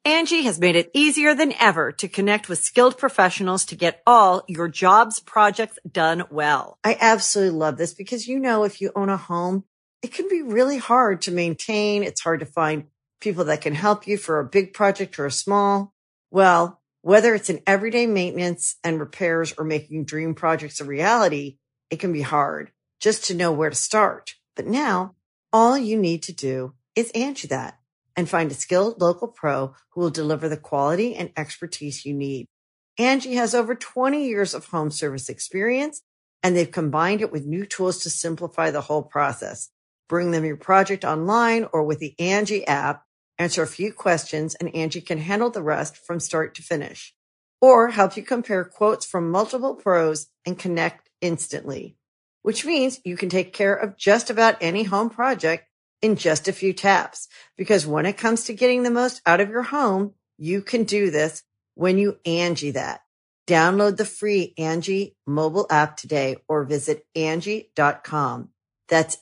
Angie has made it easier than ever to connect with skilled professionals to get all your jobs projects done well. I absolutely love this because, if you own a home, it can be really hard to maintain. It's hard to find people that can help you for a big project or a small. Well, whether it's in everyday maintenance and repairs or making dream projects a reality, it can be hard just to know where to start. But now all you need to do is Angie that and find a skilled local pro who will deliver the quality and expertise you need. Angie has over 20 years of home service experience, and they've combined it with new tools to simplify the whole process. Bring them your project online or with the Angie app, answer a few questions, and Angie can handle the rest from start to finish. Or help you compare quotes from multiple pros and connect instantly, which means you can take care of just about any home project in just a few taps. Because when it comes to getting the most out of your home, you can do this when you Angie that. Download the free Angie mobile app today or visit Angie.com. That's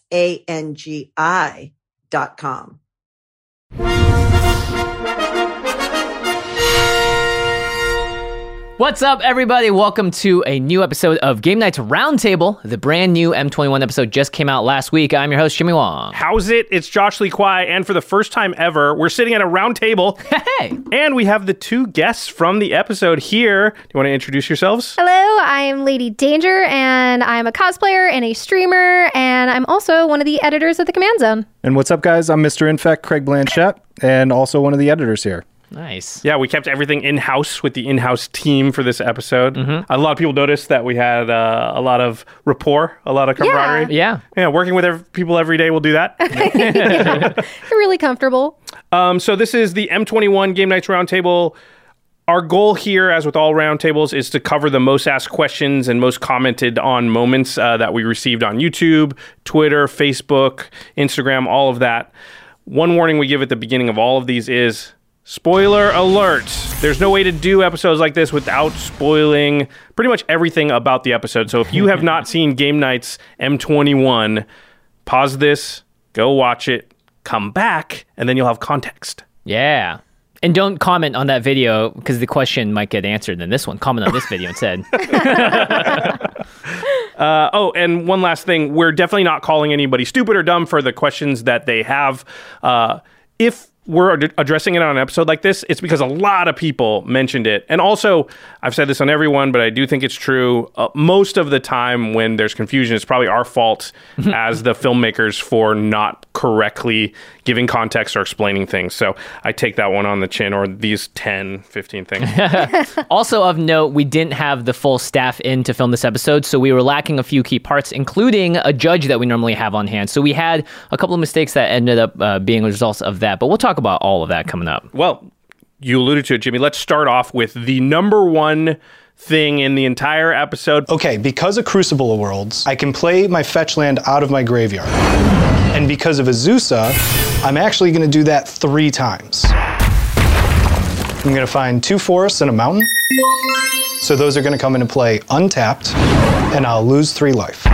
ANGI.com. What's up, everybody? Welcome to a new episode of Game Night's Roundtable. The brand new M21 episode just came out last week. I'm your host, Jimmy Wong. How's it? It's Josh Lee Kwai, and for the first time ever, we're sitting at a round table. Hey! And we have the two guests from the episode here. Do you want to introduce yourselves? Hello, I'm Lady Danger, and I'm a cosplayer and a streamer, and I'm also one of the editors of the Command Zone. And what's up, guys? I'm Mr. Infect, Craig Blanchett, and also one of the editors here. Nice. Yeah, we kept everything in-house with the in-house team for this episode. Mm-hmm. A lot of people noticed that we had a lot of rapport, a lot of camaraderie. Yeah. Working with people every day will do that. Yeah, really comfortable. So this is the M21 Game Nights Roundtable. Our goal here, as with all roundtables, is to cover the most asked questions and most commented on moments that we received on YouTube, Twitter, Facebook, Instagram, all of that. One warning we give at the beginning of all of these is... spoiler alert. There's no way to do episodes like this without spoiling pretty much everything about the episode. So if you have not seen Game Nights M21, pause this, go watch it, come back, and then you'll have context. Yeah. And don't comment on that video because the question might get answered in this one. Comment on this video instead. And one last thing. We're definitely not calling anybody stupid or dumb for the questions that they have. If we're addressing it on an episode like this, it's because a lot of people mentioned it. And also, I've said this on everyone, but I do think it's true. Most of the time when there's confusion, it's probably our fault as the filmmakers for not correctly giving context or explaining things. So I take that one on the chin, or these 10, 15 things. Also of note, we didn't have the full staff in to film this episode, so we were lacking a few key parts, including a judge that we normally have on hand. So we had a couple of mistakes that ended up being results of that, but we'll talk about all of that coming up. Well, you alluded to it, Jimmy. Let's start off with the number one thing in the entire episode. Okay, because of Crucible of Worlds, I can play my fetch land out of my graveyard. And because of Azusa, I'm actually going to do that 3 times. I'm going to find 2 forests and a mountain. So those are going to come into play untapped, and I'll lose 3 life.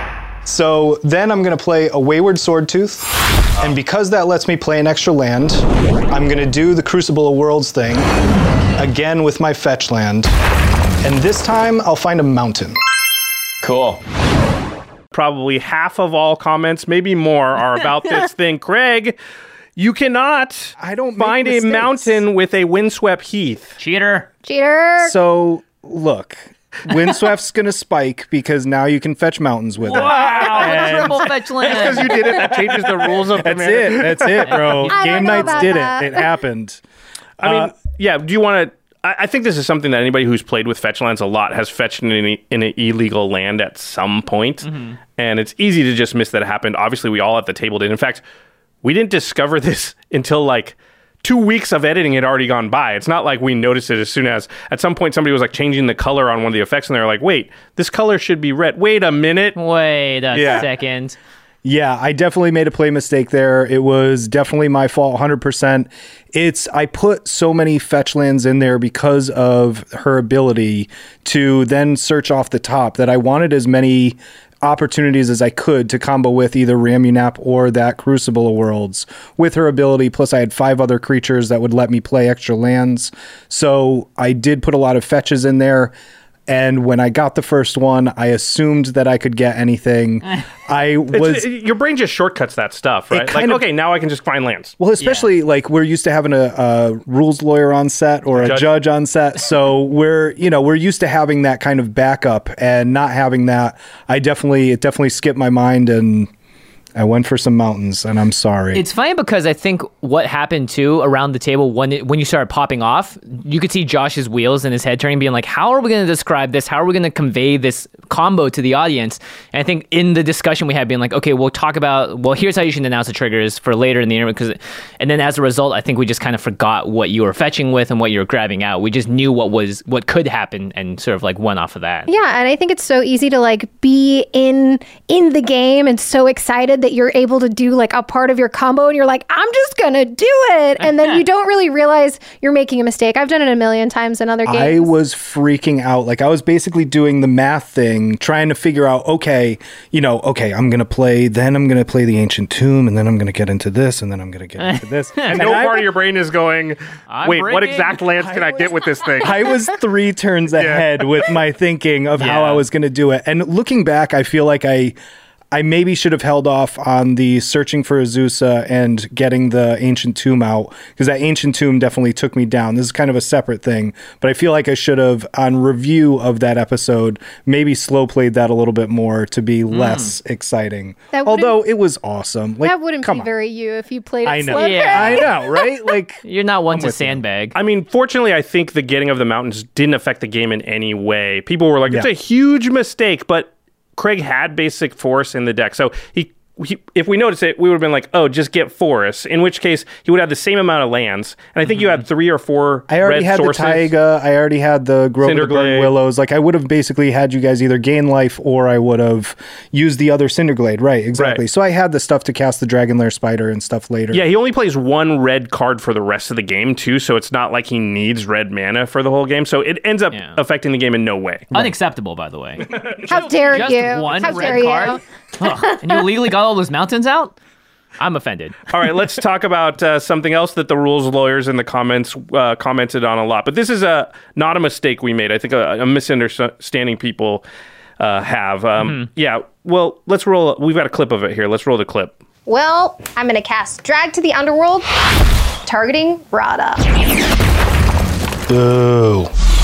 So then I'm going to play a Wayward Swordtooth, and because that lets me play an extra land, I'm going to do the Crucible of Worlds thing, again with my fetch land, and this time I'll find a mountain. Cool. Probably half of all comments, maybe more, are about this thing. Craig, you cannot find a mountain with a windswept heath. Cheater. So, look, windsweept's going to spike because now you can fetch mountains with it. Wow, triple fetch land. Because you did it, that changes the rules of the That's it, bro. Game Nights did it. It happened. I mean, yeah, do you want to... I think this is something that anybody who's played with fetch lands a lot has fetched in an illegal land at some point. Mm-hmm. And it's easy to just miss that it happened. Obviously, we all at the table did. In fact, we didn't discover this until like 2 weeks of editing had already gone by. It's not like we noticed it as soon as at some point somebody was like changing the color on one of the effects and they're like, wait, this color should be red. Wait a minute. Wait a second. Yeah, I definitely made a play mistake there. It was definitely my fault, 100%. I put so many fetch lands in there because of her ability to then search off the top that I wanted as many opportunities as I could to combo with either Ramunap or that Crucible of Worlds with her ability. Plus, I had 5 other creatures that would let me play extra lands. So I did put a lot of fetches in there. And when I got the first one, I assumed that I could get anything. Your brain just shortcuts that stuff, right? Like, okay, now I can just find lands. Well, especially like we're used to having a rules lawyer on set or a judge on set. So we're used to having that kind of backup, and not having that, it definitely skipped my mind, and I went for some mountains, and I'm sorry. It's funny because I think what happened too around the table when you started popping off, you could see Josh's wheels in his head turning, being like, how are we going to describe this? How are we going to convey this combo to the audience? And I think in the discussion we had, being like, okay, we'll talk about, here's how you should announce the triggers for later in the interview. And then as a result, I think we just kind of forgot what you were fetching with and what you were grabbing out. We just knew what could happen and sort of like went off of that. Yeah, and I think it's so easy to like be in the game and so excited that you're able to do like a part of your combo, and you're like, I'm just gonna do it, and then you don't really realize you're making a mistake. I've done it a million times in other games. I was freaking out. Like, I was basically doing the math thing, trying to figure out, okay, I'm gonna play the Ancient Tomb, and then I'm gonna get into this, and then I'm gonna get into this. And no part of your brain is going, wait, what exact lands can I get with this thing? I was 3 turns ahead with my thinking of how I was gonna do it. And looking back, I feel like I maybe should have held off on the searching for Azusa and getting the Ancient Tomb out, because that Ancient Tomb definitely took me down. This is kind of a separate thing, but I feel like I should have, on review of that episode, maybe slow played that a little bit more to be less exciting. Although it was awesome. Like, that wouldn't be very you if you played it slow. I know, right? Like, you're not one to sandbag. I mean, fortunately, I think the getting of the mountains didn't affect the game in any way. People were like, it's a huge mistake, but Craig had basic forest in the deck. So he if we noticed it, we would have been like, oh, just get forests, in which case he would have the same amount of lands. And I think you had 3 or 4 I already had sources. The taiga. I already had the Grove of the Burnt Willows. Like, I would have basically had you guys either gain life, or I would have used the other Cinderglade. Right, exactly. Right. So I had the stuff to cast the Dragonlair Spider and stuff later. Yeah, he only plays 1 red card for the rest of the game, too, so it's not like he needs red mana for the whole game. So it ends up affecting the game in no way. Unacceptable, by the way. How dare you? Just 1 How red dare card? And you legally got all those mountains out? I'm offended. All right, let's talk about something else that the rules lawyers in the comments commented on a lot. But this is not a mistake we made. I think a misunderstanding people have. Yeah, well, let's roll. We've got a clip of it here. Let's roll the clip. Well, I'm going to cast Drag to the Underworld, targeting Radha. Boo.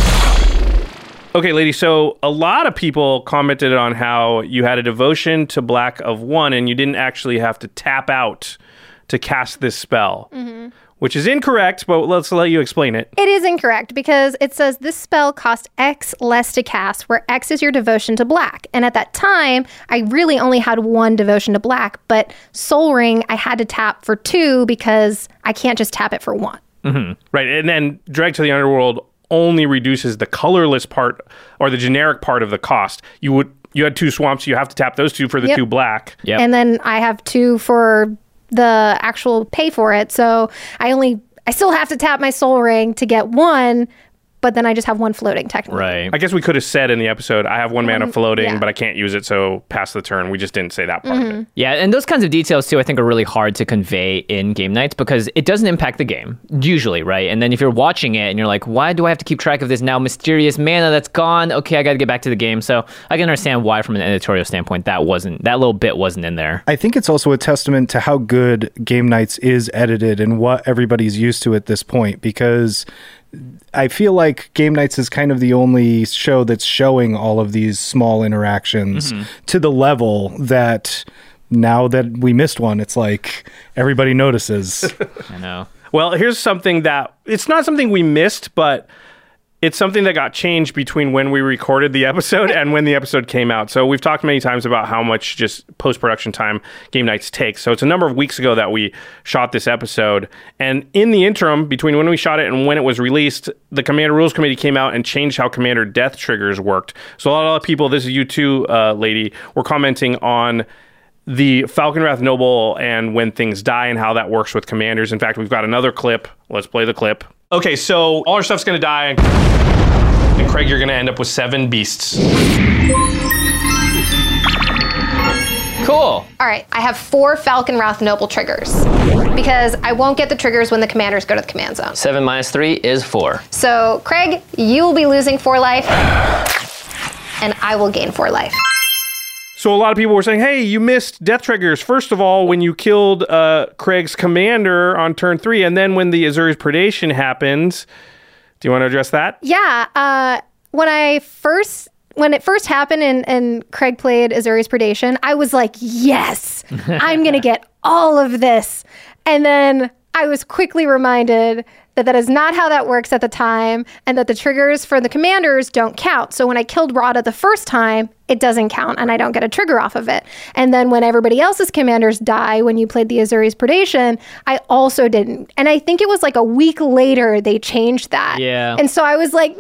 Okay, ladies, so a lot of people commented on how you had a devotion to black of 1 and you didn't actually have to tap out to cast this spell, which is incorrect, but let's let you explain it. It is incorrect because it says this spell costs X less to cast, where X is your devotion to black. And at that time, I really only had 1 devotion to black, but Soul Ring, I had to tap for 2 because I can't just tap it for 1. Right, and then Drag to the Underworld only reduces the colorless part or the generic part of the cost. You had 2 swamps, you have to tap those 2 for the 2 black. Yep. And then I have 2 for the actual pay for it. So I still have to tap my Soul Ring to get 1, but then I just have 1 floating technically. Right. I guess we could have said in the episode, I have 1 mana floating, but I can't use it, so pass the turn. We just didn't say that part of it. Yeah, and those kinds of details, too, I think are really hard to convey in game nights because it doesn't impact the game, usually, right? And then if you're watching it and you're like, why do I have to keep track of this now mysterious mana that's gone? Okay, I got to get back to the game. So I can understand why, from an editorial standpoint, that little bit wasn't in there. I think it's also a testament to how good Game Nights is edited and what everybody's used to at this point, because I feel like Game Nights is kind of the only show that's showing all of these small interactions to the level that now that we missed one, it's like everybody notices. I know. Well, here's something that it's not something we missed, but it's something that got changed between when we recorded the episode and when the episode came out. So we've talked many times about how much just post-production time Game Nights takes. So it's a number of weeks ago that we shot this episode. And in the interim, between when we shot it and when it was released, the Commander Rules Committee came out and changed how Commander Death triggers worked. So a lot of people, this is you too, lady, were commenting on the Falconwrath Noble and when things die and how that works with commanders. In fact, we've got another clip. Let's play the clip. Okay, so all our stuff's going to die, and Craig, you're going to end up with 7 beasts. Cool. All right, I have 4 Falconwrath Noble triggers because I won't get the triggers when the commanders go to the command zone. 7 minus 3 is 4. So, Craig, you will be losing 4 life, and I will gain 4 life. So a lot of people were saying, hey, you missed death triggers. First of all, when you killed Craig's commander on turn 3, and then when the Azuri's Predation happens. Do you want to address that? Yeah. When it first happened and Craig played Azuri's Predation, I was like, yes, I'm going to get all of this. And then I was quickly reminded that that is not how that works at the time, and that the triggers for the commanders don't count. So when I killed Rada the first time, it doesn't count, and I don't get a trigger off of it. And then when everybody else's commanders die, when you played the Azuri's Predation, I also didn't. And I think it was like a week later they changed that. Yeah. And so I was like, no,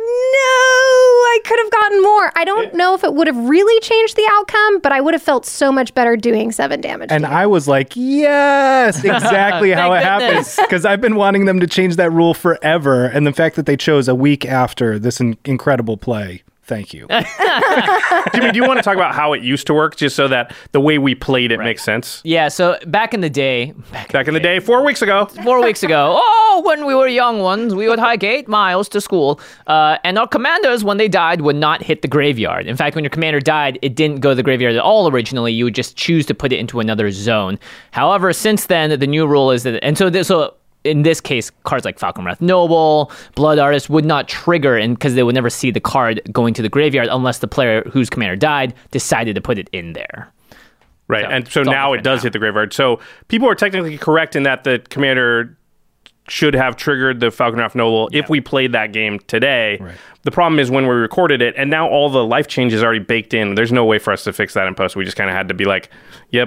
I could have gotten more. I don't know if it would have really changed the outcome, but I would have felt so much better doing 7 damage. And I was like, yes, exactly how it happens. Because I've been wanting them to change that rule forever. And the fact that they chose a week after this incredible play. Thank you. Jimmy, do you want to talk about how it used to work, just so that the way we played it makes sense? Yeah, so back in the day, 4 weeks ago. 4 weeks ago, when we were young ones, we would hike 8 miles to school. And our commanders, when they died, would not hit the graveyard. In fact, when your commander died, it didn't go to the graveyard at all originally. You would just choose to put it into another zone. However, since then, the new rule is that, and so in this case, cards like Falconwrath Noble, Blood Artist would not trigger, and because they would never see the card going to the graveyard unless the player whose commander died decided to put it in there. Right, and so now it does hit the graveyard. So people are technically correct in that the commander should have triggered the Falconwrath Noble if we played that game today. Right. The problem is when we recorded it, and now all the life change is already baked in. There's no way for us to fix that in post. We just kind of had to be like,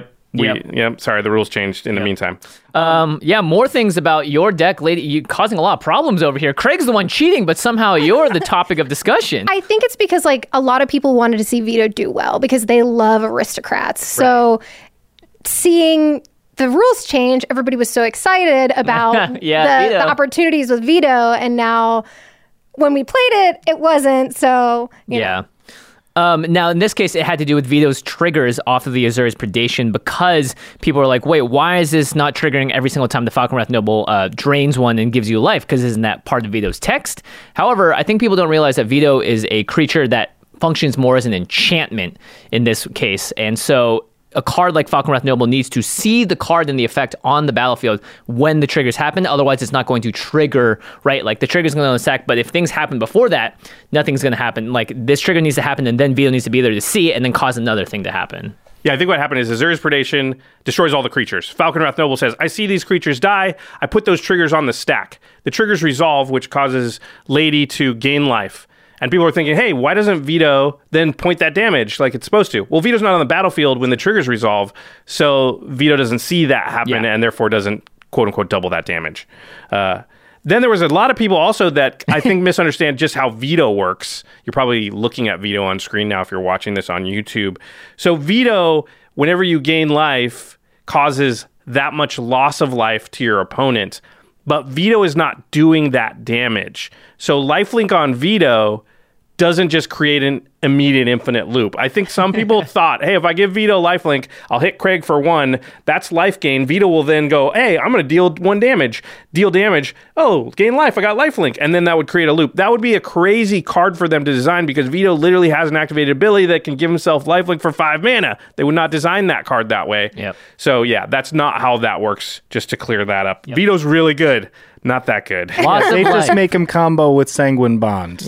sorry, the rules changed in the meantime. More things about your deck, lady. You causing a lot of problems over here. Craig's the one cheating, but somehow you're the topic of discussion. I think it's because like a lot of people wanted to see Vito do well because they love aristocrats. So seeing the rules change, everybody was so excited about the opportunities with Vito, and now when we played it, it wasn't. So you know. Now, in this case, it had to do with Vito's triggers off of the Azuri's Predation because people were like, wait, why is this not triggering every single time the Falconwrath Noble drains one and gives you life? Because isn't that part of Vito's text? However, I think people don't realize that Vito is a creature that functions more as an enchantment in this case. And so a card like Falconwrath Noble needs to see the card and the effect on the battlefield when the triggers happen. Otherwise, it's not going to trigger, right? Like the trigger's going to sack, but if things happen before that, nothing's going to happen. Like this trigger needs to happen, and then Vito needs to be there to see it and then cause another thing to happen. Yeah, I think what happened is Azuri's Predation destroys all the creatures. Falconwrath Noble says, I see these creatures die. I put those triggers on the stack. The triggers resolve, which causes Lady to gain life. And people are thinking, hey, why doesn't Vito then point that damage like it's supposed to? Well, Vito's not on the battlefield when the triggers resolve, so Vito doesn't see that happen and therefore doesn't, quote-unquote, double that damage. Then there was a lot of people also that I think misunderstand just how Vito works. You're probably looking at Vito on screen now if you're watching this on YouTube. So Vito, whenever you gain life, causes that much loss of life to your opponent. But Vito is not doing that damage. So lifelink on Vito doesn't just create an immediate infinite loop. I think some people thought, hey, if I give Vito lifelink, I'll hit Craig for 1. That's life gain. Vito will then go, hey, I'm going to deal 1 damage. Deal damage. Oh, gain life. I got lifelink. And then that would create a loop. That would be a crazy card for them to design because Vito literally has an activated ability that can give himself lifelink for 5 mana. They would not design that card that way. Yep. So yeah, that's not how that works, just to clear that up. Yep. Vito's really good. Not that good. They just make him combo with Sanguine Bond.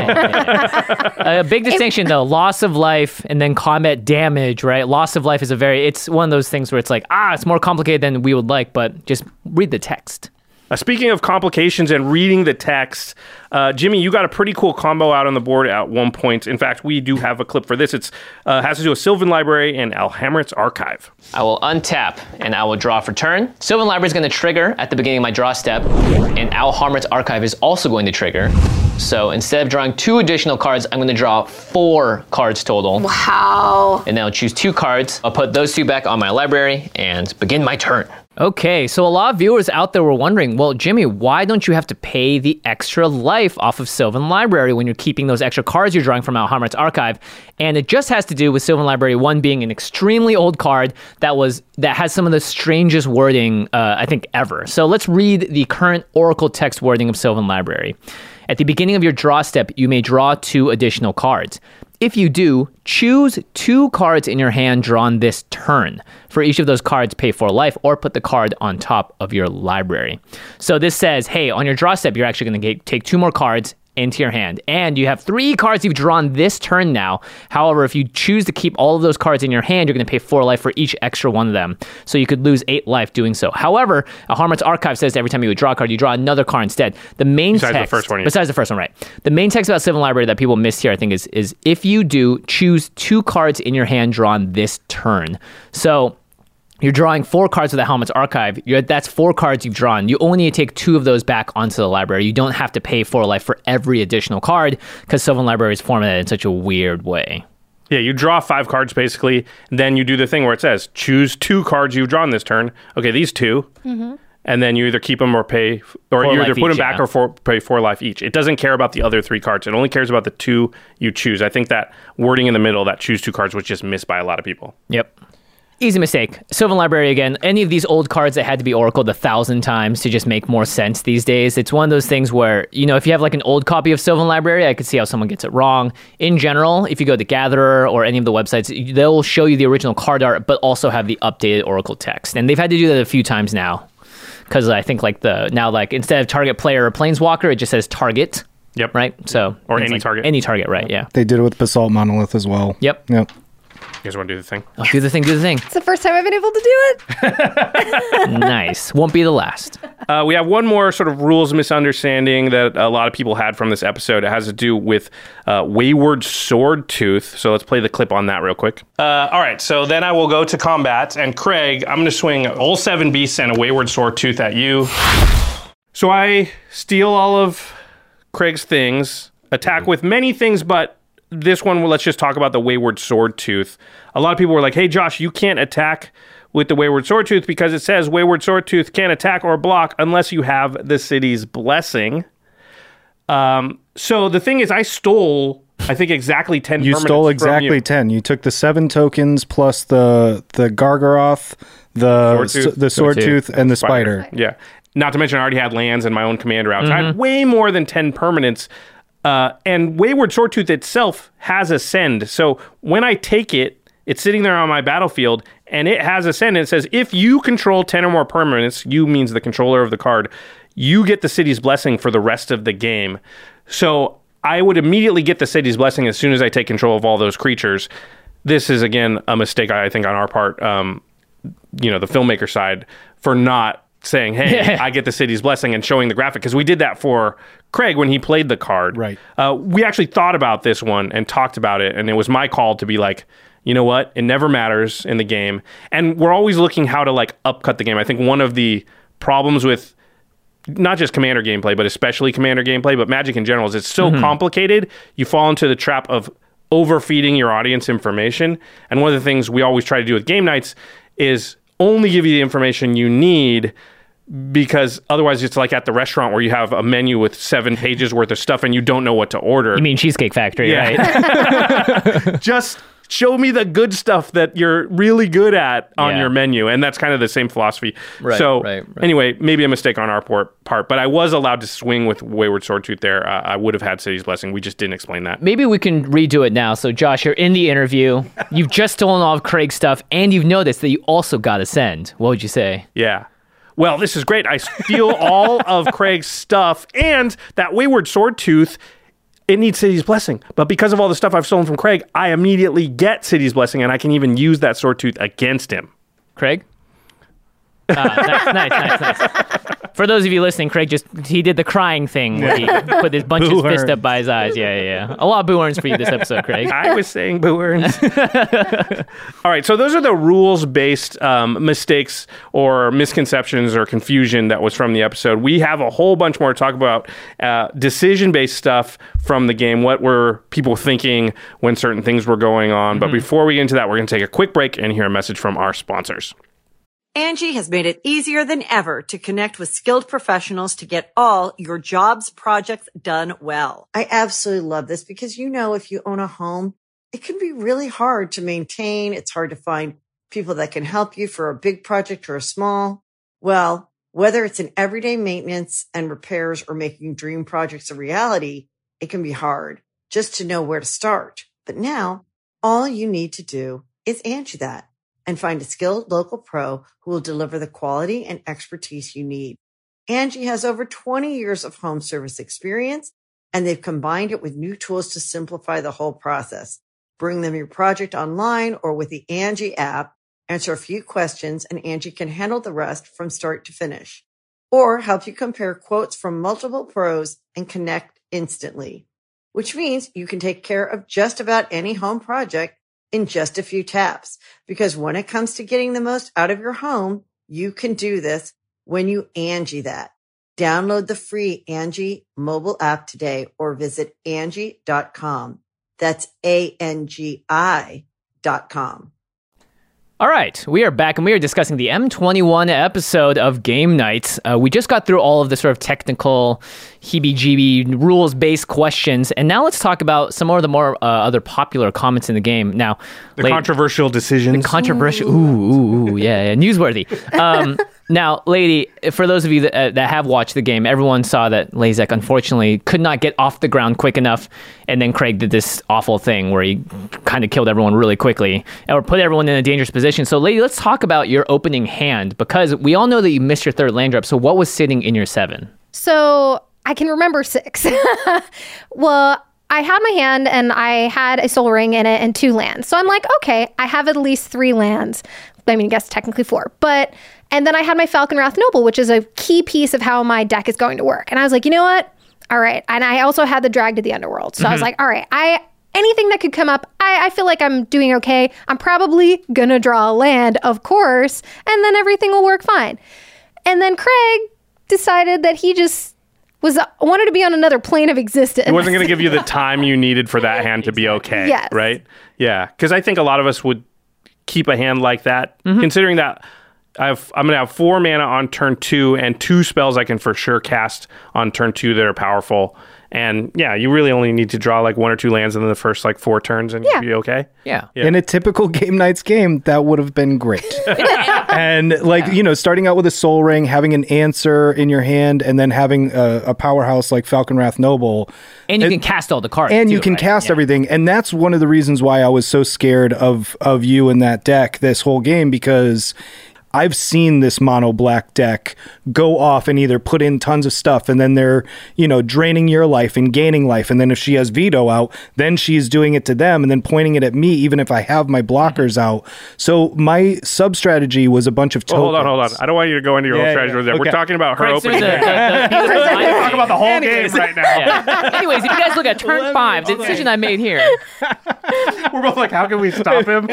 A big distinction, though. Loss of life and then combat damage, right? Loss of life is it's one of those things where it's like, it's more complicated than we would like, but just read the text. Speaking of complications and reading the text, Jimmy, you got a pretty cool combo out on the board at one point. In fact, we do have a clip for this. It has to do with Sylvan Library and Alhammarret's Archive. I will untap and I will draw for turn. Sylvan Library is going to trigger at the beginning of my draw step, and Alhammarret's Archive is also going to trigger. So instead of drawing 2 additional cards, I'm going to draw 4 cards total. Wow. And then I'll choose 2 cards. I'll put those 2 back on my library and begin my turn. Okay, so a lot of viewers out there were wondering, well, Jimmy, why don't you have to pay the extra life off of Sylvan Library when you're keeping those extra cards you're drawing from Alhammart's archive? And it just has to do with Sylvan Library 1 being an extremely old card that has some of the strangest wording, I think, ever. So let's read the current Oracle text wording of Sylvan Library. At the beginning of your draw step, you may draw 2 additional cards. If you do, choose 2 cards in your hand drawn this turn. For each of those cards, pay 4 life or put the card on top of your library. So this says, hey, on your draw step, you're actually going to take 2 more cards into your hand. And you have 3 cards you've drawn this turn now. However, if you choose to keep all of those cards in your hand, you're going to pay 4 life for each extra one of them. So you could lose 8 life doing so. However, Alhammart's archive says that every time you would draw a card, you draw another card instead. The main Besides text, the first one, besides the first one, right? The main text about Sylvan Library that people missed here, I think, is if you do, choose 2 cards in your hand drawn this turn. So you're drawing 4 cards with the Alhammart's archive. That's 4 cards you've drawn. You only need to take 2 of those back onto the library. You don't have to pay 4 life for every additional card because Sylvan Library is formatted in such a weird way. Yeah, you draw 5 cards basically. Then you do the thing where it says, choose 2 cards you've drawn this turn. Okay, these 2. Mm-hmm. And then you either keep them or pay, or you either put them back or pay 4 life each. It doesn't care about the other 3 cards. It only cares about the 2 you choose. I think that wording in the middle, that choose 2 cards, was just missed by a lot of people. Yep. Easy mistake. Sylvan Library again. Any of these old cards that had to be oracled 1,000 times to just make more sense these days. It's one of those things where, if you have like an old copy of Sylvan Library, I could see how someone gets it wrong. In general, if you go to Gatherer or any of the websites, they'll show you the original card art, but also have the updated oracle text. And they've had to do that a few times now. Because I think instead of target player or planeswalker, it just says target. Yep. Right? So or any target. Any target, right, yeah. They did it with Basalt Monolith as well. Yep. You guys want to do the thing? Oh, do the thing. It's the first time I've been able to do it. Nice. Won't be the last. We have one more sort of rules misunderstanding that a lot of people had from this episode. It has to do with Wayward Swordtooth. So let's play the clip on that real quick. All right, so then I will go to combat. And Craig, I'm going to swing all 7 beasts and a Wayward Swordtooth at you. So I steal all of Craig's things, attack with many things, but this one, let's just talk about the Wayward Swordtooth. A lot of people were like, hey, Josh, you can't attack with the Wayward Swordtooth because it says Wayward Swordtooth can't attack or block unless you have the city's blessing. So the thing is, I stole, I think, exactly 10 permanents. You stole exactly 10. You took the 7 tokens plus the Gargaroth, the Swordtooth, and the Spider. Yeah. Not to mention, I already had lands and my own commander out. So I had way more than 10 permanents. And Wayward Swordtooth itself has Ascend. So when I take it, it's sitting there on my battlefield, and it has Ascend. And it says, if you control 10 or more permanents, you means the controller of the card, you get the city's blessing for the rest of the game. So I would immediately get the city's blessing as soon as I take control of all those creatures. This is, again, a mistake, I think, on our part, the filmmaker side, for not saying, hey, I get the city's blessing and showing the graphic, because we did that for Craig when he played the card. Right. We actually thought about this one and talked about it, and it was my call to be like, you know what? It never matters in the game. And we're always looking how to upcut the game. I think one of the problems with not just Commander gameplay, but especially Commander gameplay, but Magic in general, is it's so complicated, you fall into the trap of overfeeding your audience information. And one of the things we always try to do with game nights is only give you the information you need, because otherwise it's like at the restaurant where you have a menu with 7 pages worth of stuff and you don't know what to order. You mean Cheesecake Factory, right? Just show me the good stuff that you're really good at on your menu. And that's kind of the same philosophy. Right, so right. Anyway, maybe a mistake on our part, but I was allowed to swing with Wayward Swordtooth there. I would have had City's Blessing. We just didn't explain that. Maybe we can redo it now. So Josh, you're in the interview. You've just stolen all of Craig's stuff, and you've noticed that you also got Ascend. What would you say? Yeah. Well, this is great. I steal all of Craig's stuff, and that Wayward Swordtooth, it needs City's Blessing. But because of all the stuff I've stolen from Craig, I immediately get City's Blessing, and I can even use that Swordtooth against him. Craig? Nice. For those of you listening, Craig he did the crying thing where he put this bunch of fist up by his eyes. Yeah. A lot of boo-earns for you this episode, Craig. I was saying boo-earns. All right, so those are the rules-based mistakes or misconceptions or confusion that was from the episode. We have a whole bunch more to talk about decision-based stuff from the game, what were people thinking when certain things were going on. But before we get into that, we're going to take a quick break and hear a message from our sponsors. Angie has made it easier than ever to connect with skilled professionals to get all your jobs projects done well. I absolutely love this because, you know, if you own a home, it can be really hard to maintain. It's hard to find people that can help you for a big project or a small. Well, whether it's in everyday maintenance and repairs or making dream projects a reality, it can be hard just to know where to start. But now all you need to do is Angie that and find a skilled local pro who will deliver the quality and expertise you need. Angie has over 20 years of home service experience, and they've combined it with new tools to simplify the whole process. Bring them your project online or with the Angie app, answer a few questions, and Angie can handle the rest from start to finish. Or help you compare quotes from multiple pros and connect instantly, which means you can take care of just about any home project in just a few taps. Because when it comes to getting the most out of your home, you can do this when you Angie that. Download the free Angie mobile app today or visit Angie.com. That's ANGI.com. All right, we are back and we are discussing the M21 episode of Game Night. We just got through all of the sort of technical heebie-jeebie rules-based questions, and now let's talk about some more of the other popular comments in the game. Now, controversial decisions. The controversial, yeah, newsworthy. Now, Lady, for those of you that have watched the game, everyone saw that Lazek unfortunately could not get off the ground quick enough, and then Craig did this awful thing where he kind of killed everyone really quickly, or put everyone in a dangerous position. So, Lady, let's talk about your opening hand, because we all know that you missed your third land drop, so what was sitting in your 7? So, I can remember 6. Well, I had my hand and I had a Soul Ring in it and 2 lands. So I'm like, okay, I have at least 3 lands. I mean, I guess technically 4. And then I had my Falconwrath Noble, which is a key piece of how my deck is going to work. And I was like, you know what? All right. And I also had the Drag to the Underworld. So I was like, all right, anything that could come up, I feel like I'm doing okay. I'm probably going to draw a land, of course, and then everything will work fine. And then Craig decided that he just wanted to be on another plane of existence. He wasn't going to give you the time you needed for that hand to be okay. Yes. Right? Yeah. Because I think a lot of us would keep a hand like that, considering that I'm going to have 4 mana on turn 2 and 2 spells I can for sure cast on turn 2 that are powerful. And yeah, you really only need to draw like 1 or 2 lands in the first like 4 turns and you'll be okay. Yeah. In a typical Game Nights game, that would have been great. And like, you know, starting out with a Soul Ring, having an answer in your hand, and then having a powerhouse like Falconwrath Noble. And you can cast all the cards. And you too, can right? cast everything. And that's one of the reasons why I was so scared of you in that deck this whole game, because I've seen this mono black deck go off and either put in tons of stuff and then they're, you know, draining your life and gaining life. And then if she has veto out, then she's doing it to them and then pointing it at me, even if I have my blockers out. So my sub strategy was a bunch of tokens. Hold on. I don't want you to go into your whole strategy with that. Okay. We're talking about her opening. We're talking about the whole game right now. Yeah. Anyways, if you guys look at turn 5, the decision I made here. We're both like, how can we stop him?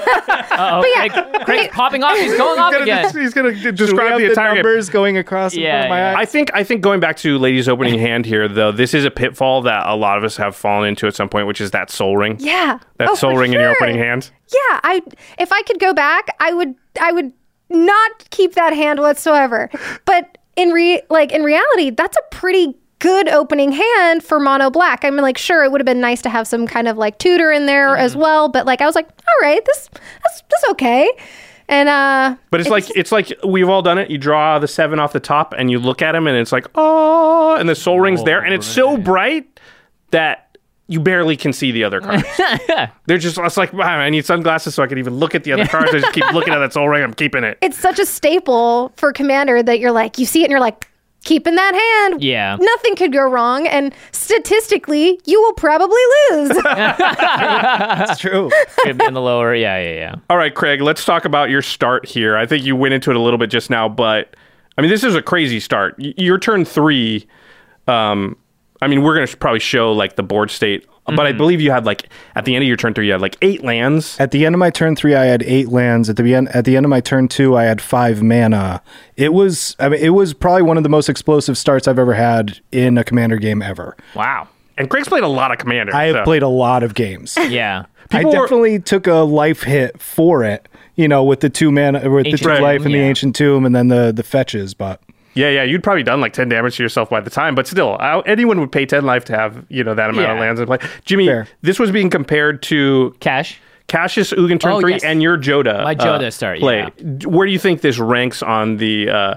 Craig's popping off. He's going off again. He's going to describe the entire numbers going across in front of my eyes. I think going back to Lady's opening hand here, though, this is a pitfall that a lot of us have fallen into at some point, which is that Soul Ring. Yeah. That Soul Ring in your opening hand. Yeah. If I could go back, I would not keep that hand whatsoever. But in reality, that's a pretty good opening hand for mono black. I mean, like, sure, it would have been nice to have some kind of like tutor in there as well, but like I was like, all right, that's okay. And but it's like we've all done it. You draw the 7 off the top and you look at him and it's like, oh, and the Soul Ring's there and it's so bright that you barely can see the other cards. They're just, it's like, wow, I need sunglasses so I can even look at the other cards. I just keep looking at that Soul Ring. I'm keeping it. It's such a staple for Commander that you're like, you see it and you're like, keeping that hand. Yeah. Nothing could go wrong. And statistically, you will probably lose. That's true. Could be in the lower. Yeah. All right, Craig, let's talk about your start here. I think you went into it a little bit just now, but I mean, this is a crazy start. Your turn 3, I mean, we're going to probably show like the board state, but I believe you had like, at the end of your turn 3, you had like 8 lands. At the end of my turn 3, I had 8 lands. At the end of my turn 2, I had 5 mana. It was probably one of the most explosive starts I've ever had in a Commander game ever. Wow. And Craig's played a lot of Commander. I have played a lot of games. Yeah. I definitely took a life hit for it, with the 2 mana, with the 2 life and the Ancient Tomb, and then the fetches. But yeah, you'd probably done like 10 damage to yourself by the time. But still, anyone would pay 10 life to have that amount of lands in play. Jimmy, this was being compared to Cassius, Ugin turn 3, and your Joda. My Joda start. Play. Yeah. Where do you think this ranks on the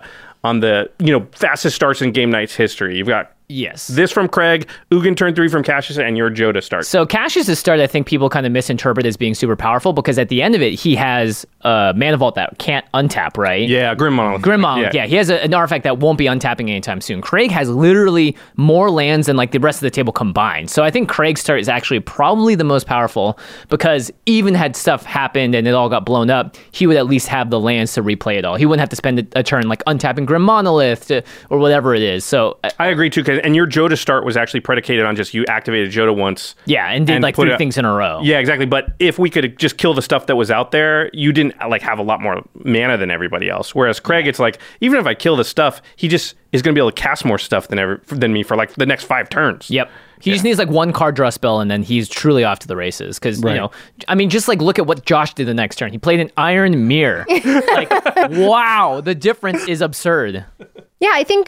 fastest starts in game night's history? You've got this from Craig, Ugin turn 3 from Cassius, and your Joda start. So Cassius' start, I think people kind of misinterpret as being super powerful because at the end of it, he has a Mana Vault that can't untap, right? Yeah, Grim Monolith. Grim Monolith, yeah. He has an artifact that won't be untapping anytime soon. Craig has literally more lands than like the rest of the table combined. So I think Craig's start is actually probably the most powerful because even had stuff happened and it all got blown up, he would at least have the lands to replay it all. He wouldn't have to spend a turn like untapping Grim Monolith or whatever it is. So I agree too, and your Joda start was actually predicated on just you activated Joda once. Yeah, and did like 3 things in a row. Yeah, exactly. But if we could just kill the stuff that was out there, you didn't like have a lot more mana than everybody else. Whereas Craig, it's like, even if I kill the stuff, he just is going to be able to cast more stuff than me for like the next 5 turns. Yep. He just needs like 1 card draw spell and then he's truly off to the races. Because, just like look at what Josh did the next turn. He played an Iron Mirror. Like, wow, the difference is absurd. Yeah, I think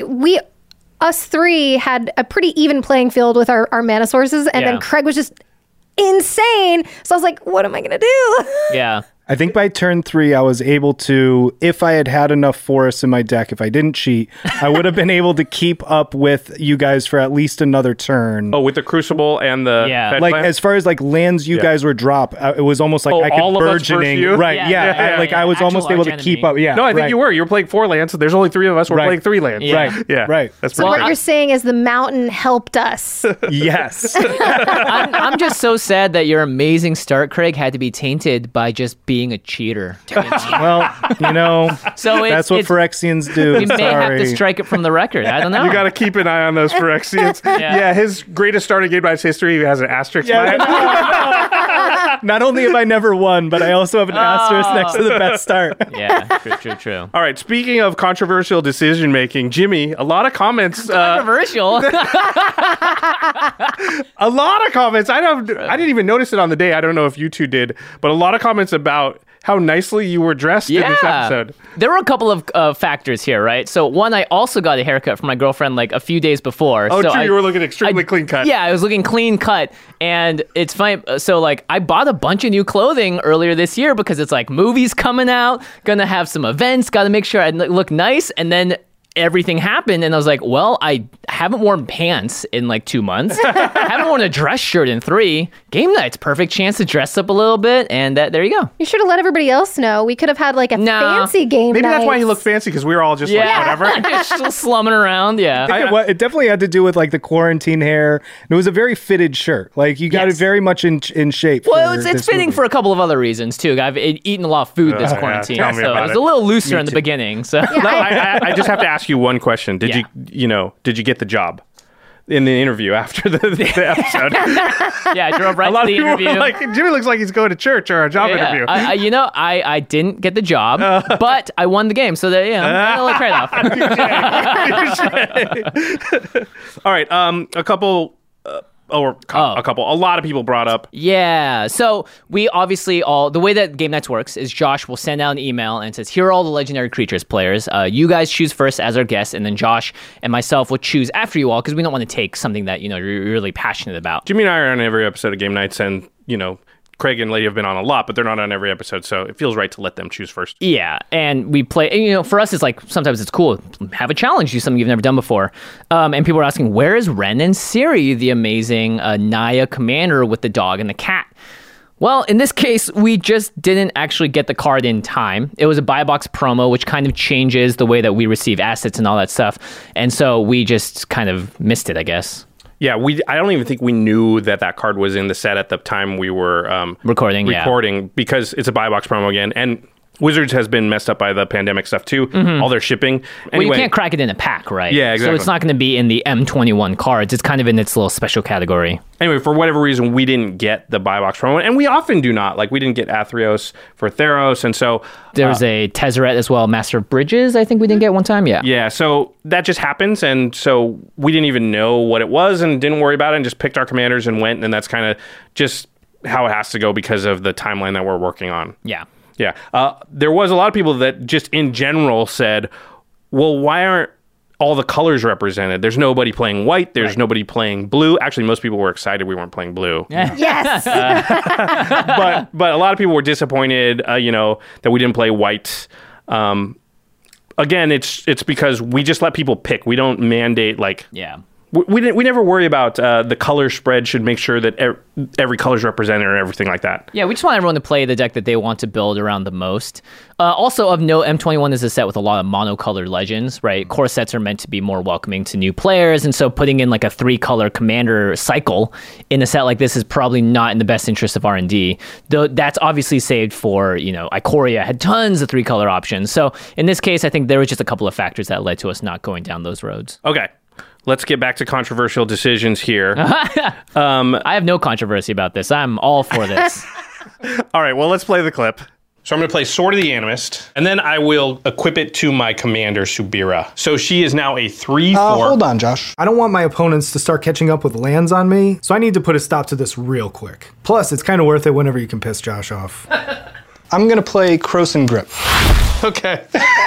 us 3 had a pretty even playing field with our mana sources, and then Craig was just insane. So I was like, what am I going to do? Yeah. I think by turn 3, I was able to, if I had enough forests in my deck, if I didn't cheat, I would have been able to keep up with you guys for at least another turn. Oh, with the Crucible and the fetch like land? As far as like lands you guys were drop, it was almost like I could all burgeoning. Of us right? I was almost able to keep up. Yeah. No, I think you were. You were playing 4 lands. So there's only 3 of us. We're playing 3 lands. Yeah. Right. That's so what you're saying is the mountain helped us. Yes. I'm just so sad that your amazing start, Craig, had to be tainted by just being a cheater. Well, so that's what Phyrexians do. We may have to strike it from the record. I don't know. You got to keep an eye on those Phyrexians. Yeah, his greatest start in Game Night's history has an asterisk by it. Not only have I never won, but I also have an asterisk next to the best start. Yeah, true. All right, speaking of controversial decision making, Jimmy, a lot of comments. Controversial? A lot of comments. I didn't even notice it on the day. I don't know if you two did, but a lot of comments about how nicely you were dressed in this episode. There were a couple of factors here, right? So one, I also got a haircut from my girlfriend like a few days before. Oh, so true. You were looking extremely clean cut. Yeah, I was looking clean cut. And it's funny. So like I bought a bunch of new clothing earlier this year because it's like movies coming out, gonna have some events, got to make sure I look nice. And then everything happened and I was like, well, I haven't worn pants in like 2 months. I haven't worn a dress shirt in 3. Game night's perfect chance to dress up a little bit, and there you go. You should have let everybody else know. We could have had like a fancy game Maybe night. That's why he looked fancy, because we were all just like, whatever. Just still slumming around, it definitely had to do with like the quarantine hair. It was a very fitted shirt. Like you got it very much in shape. Well, it's fitting for a couple of other reasons too. I've eaten a lot of food this quarantine, so it was a little looser in the beginning. So I just have to ask you one question. Did you get the job in the interview after the episode? Yeah, I drove right to the interview. Like, Jimmy looks like he's going to church or a job interview. I didn't get the job, but I won the game, so there, a little trade-off. All right, a lot of people brought up. Yeah. So we obviously the way that Game Nights works is Josh will send out an email and says, here are all the legendary creatures players. You guys choose first as our guests, and then Josh and myself will choose after you all because we don't want to take something that, you're really passionate about. Jimmy and I are on every episode of Game Nights, and, Craig and Lady have been on a lot, but they're not on every episode, so it feels right to let them choose first. Yeah, and we play, for us, it's like, sometimes it's cool. Have a challenge, do something you've never done before. And people are asking, where is Ren and Ciri, the amazing Naya commander with the dog and the cat? Well, in this case, we just didn't actually get the card in time. It was a buy box promo, which kind of changes the way that we receive assets and all that stuff. And so we just kind of missed it, I guess. Yeah, I don't even think we knew that card was in the set at the time we were recording yeah. because it's a buy box promo again. And Wizards has been messed up by the pandemic stuff too. All their shipping. Well, you Anyway, can't crack it in a pack, right? Yeah, exactly. So it's not going to be in the M21 cards. It's kind of in its little special category. Anyway, for whatever reason, we didn't get the buy box promo, and we often do not. Like, we didn't get Athreos for Theros, and so There's a Tezzeret as well, Master of Bridges, I think we didn't get one time. Yeah. so that just happens, and so we didn't even know what it was and didn't worry about it and just picked our commanders and went, and that's kind of just how it has to go because of the timeline that we're working on. Yeah. Yeah. There was a lot of people that just in general said, well, why aren't all the colors represented? There's nobody playing white. There's nobody playing blue. Actually, most people were excited we weren't playing blue. Yes. But a lot of people were disappointed, that we didn't play white. Again, it's because we just let people pick. We don't mandate Yeah. We never worry about the color spread should make sure that every color is represented or everything like that. Yeah, we just want everyone to play the deck that they want to build around the most. Also of note, M21 is a set with a lot of monocolored legends, right? Core sets are meant to be more welcoming to new players, and so putting in like a 3-color commander cycle in a set like this is probably not in the best interest of R&D. Though that's obviously saved for, Ikoria had tons of 3-color options. So in this case, I think there was just a couple of factors that led to us not going down those roads. Okay. Let's get back to controversial decisions here. I have no controversy about this. I'm all for this. All right, well, let's play the clip. So I'm going to play Sword of the Animist, and then I will equip it to my commander, Subira. So she is now a 3/4. Hold on, Josh. I don't want my opponents to start catching up with lands on me, so I need to put a stop to this real quick. Plus, it's kind of worth it whenever you can piss Josh off. I'm going to play Krosan Grip. Okay.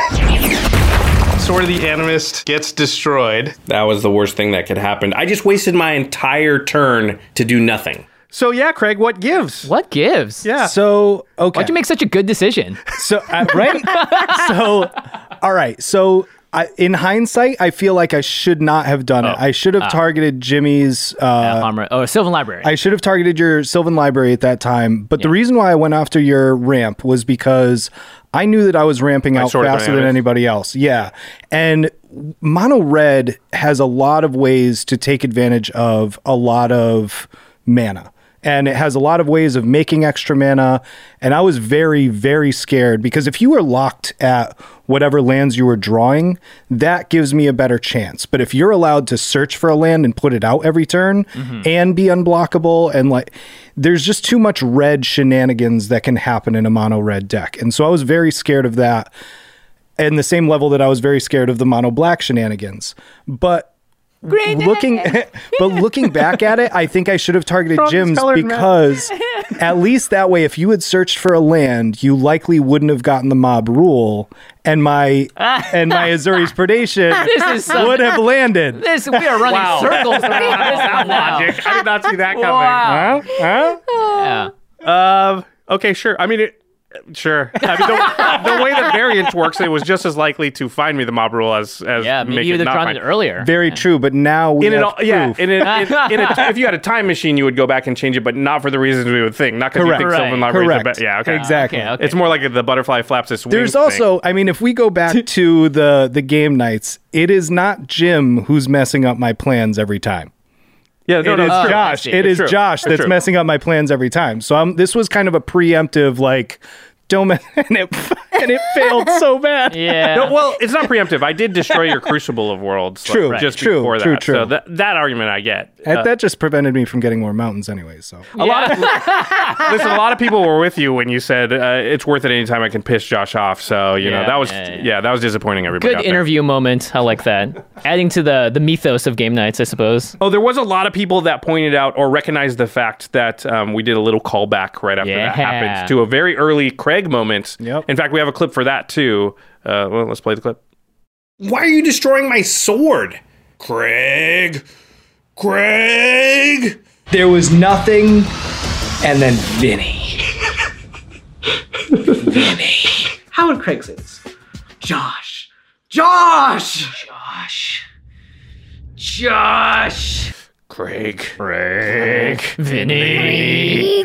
Sword of the Animist gets destroyed. That was the worst thing that could happen. I just wasted my entire turn to do nothing. So yeah, Craig, what gives? What gives? Yeah. So, okay. Why'd you make such a good decision? So, right? So, all right. So, in hindsight, I feel like I should not have done it. I should have targeted Jimmy's... Sylvan Library. I should have targeted your Sylvan Library at that time. But the reason why I went after your ramp was because I knew that I was ramping out faster than anybody else. Yeah. And Mono Red has a lot of ways to take advantage of a lot of mana. And it has a lot of ways of making extra mana. And I was very, very scared because if you were locked at whatever lands you were drawing, that gives me a better chance. But if you're allowed to search for a land and put it out every turn and be unblockable, and there's just too much red shenanigans that can happen in a mono red deck. And so I was very scared of that. And the same level that I was very scared of the mono black shenanigans. But looking back at it, I think I should have targeted Jim's because at least that way, if you had searched for a land, you likely wouldn't have gotten the mob rule, and my Azuri's Predation would have landed. We are running circles around this Logic. I did not see that coming. Wow. Yeah. Okay, sure. I mean, sure. I mean, the way that variance works, it was just as likely to find me the mob rule as maybe you would have drawn it earlier. Very true, but now we have proof. If you had a time machine, you would go back and change it, but not for the reasons we would think. Not because you think Sylvan Library is the best. Yeah, okay. Exactly. Okay. It's more like the butterfly flaps its wings. There's also, I mean, if we go back to the game nights, it is not Jim who's messing up my plans every time. Yeah, no, it's true. Josh. It is Josh that's messing up my plans every time. So this was kind of a preemptive, don't and it failed so bad. Yeah. No, well, it's not preemptive. I did destroy your Crucible of Worlds. True. Before that. True. So that argument I get. That just prevented me from getting more mountains anyway. So a lot of people were with you when you said it's worth it anytime I can piss Josh off. So that was disappointing everybody. Good interview moment. I like that. Adding to the mythos of game nights, I suppose. Oh, there was a lot of people that pointed out or recognized the fact that we did a little callback right after that happened to a very early Craig moment. Yep. In fact, we have a clip for that too. Well, let's play the clip. Why are you destroying my sword? Craig! There was nothing, and then Vinny. How would Craig say this? Josh! Craig. Vinny.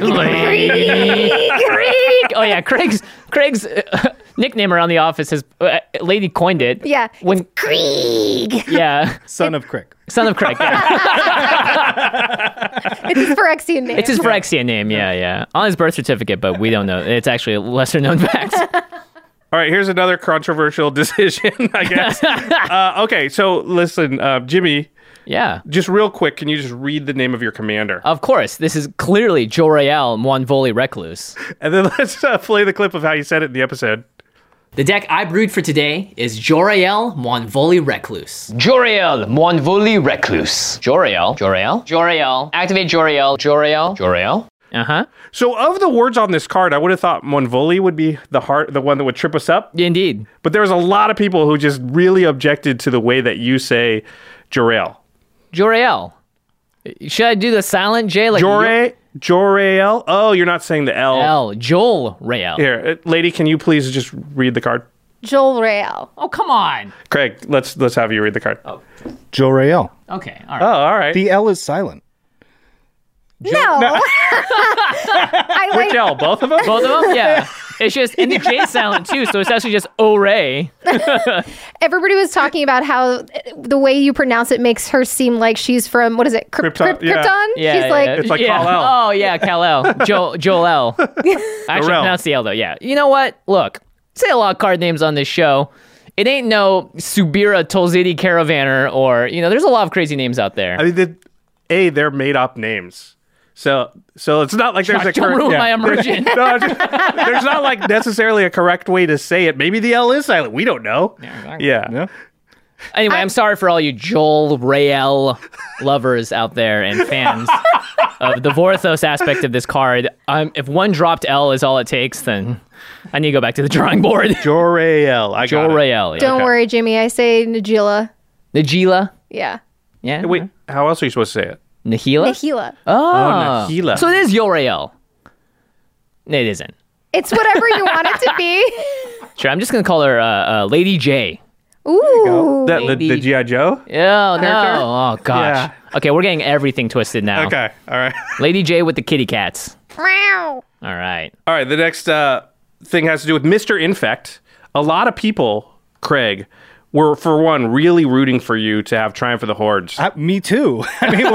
Craig. Oh yeah, Craig's nickname around the office is Lady coined it. Yeah. When Krieg. Yeah. Son of Craig. Yeah. It's his Phyrexian name. It's his Phyrexian name. Yeah. On his birth certificate, but we don't know. It's actually a lesser known fact. All right, here's another controversial decision, I guess. Okay, so listen, Jimmy, Yeah. just real quick, can you just read the name of your commander? Of course, this is clearly Jor-El, Moinvoli Recluse. And then let's play the clip of how you said it in the episode. The deck I brewed for today is Jor-El, Moinvoli Recluse. Jor-El, Moinvoli Recluse. Jor-El. Activate Jor-El. Uh-huh. So of the words on this card, I would have thought Moinvoli would be the one that would trip us up. Indeed. But there's a lot of people who just really objected to the way that you say Jor-El. Jor-El. Should I do the silent J? Like Jor-El? Oh, you're not saying the L. L. Jol-Real. Here, lady, can you please just read the card? Jor-El. Oh, come on. Craig, let's have you read the card. Oh, Jor-El. Okay, all oh right. all right. The L is silent. No. I like, Which L? Both of them? Both of them? Yeah. It's just, and the J silent too, so it's actually just O-Ray. everybody was talking about how the way you pronounce it makes her seem like she's from, what is it? Krypton, yeah. Krypton? Yeah, She's like, It's like yeah. Kal-El. Oh, yeah, Kal-El. Joel-El. I actually Jor-El. pronounced the L, though, yeah. You know what? Look, say a lot of card names on this show. It ain't no Subira Tolzidi Caravaner or, there's a lot of crazy names out there. I mean, they're made up names. So it's not like there's a Don't ruin my immersion. No, there's not like necessarily a correct way to say it. Maybe the L is silent. We don't know. Yeah. Anyway, I'm sorry for all you Jol-Real lovers out there and fans of the Vorthos aspect of this card. If one dropped L is all it takes, then I need to go back to the drawing board. Jor-El. I got it. Jol-Real. Yeah. don't worry, Jimmy. I say Nagila. Najila. Yeah. Yeah. Wait, how else are you supposed to say it? Nahila? Nahila. Oh, Nahila. So it is Jor-El. It isn't. It's whatever you want it to be. Sure, I'm just going to call her Lady J. Ooh. The G.I. Joe? Oh, no. Character? Oh, gosh. Yeah. Okay, we're getting everything twisted now. Okay. All right. Lady J with the kitty cats. Meow. All right. All right. The next thing has to do with Mr. Infect. A lot of people, Craig, were, for one, really rooting for you to have Triumph of the Hordes. Me too. I mean,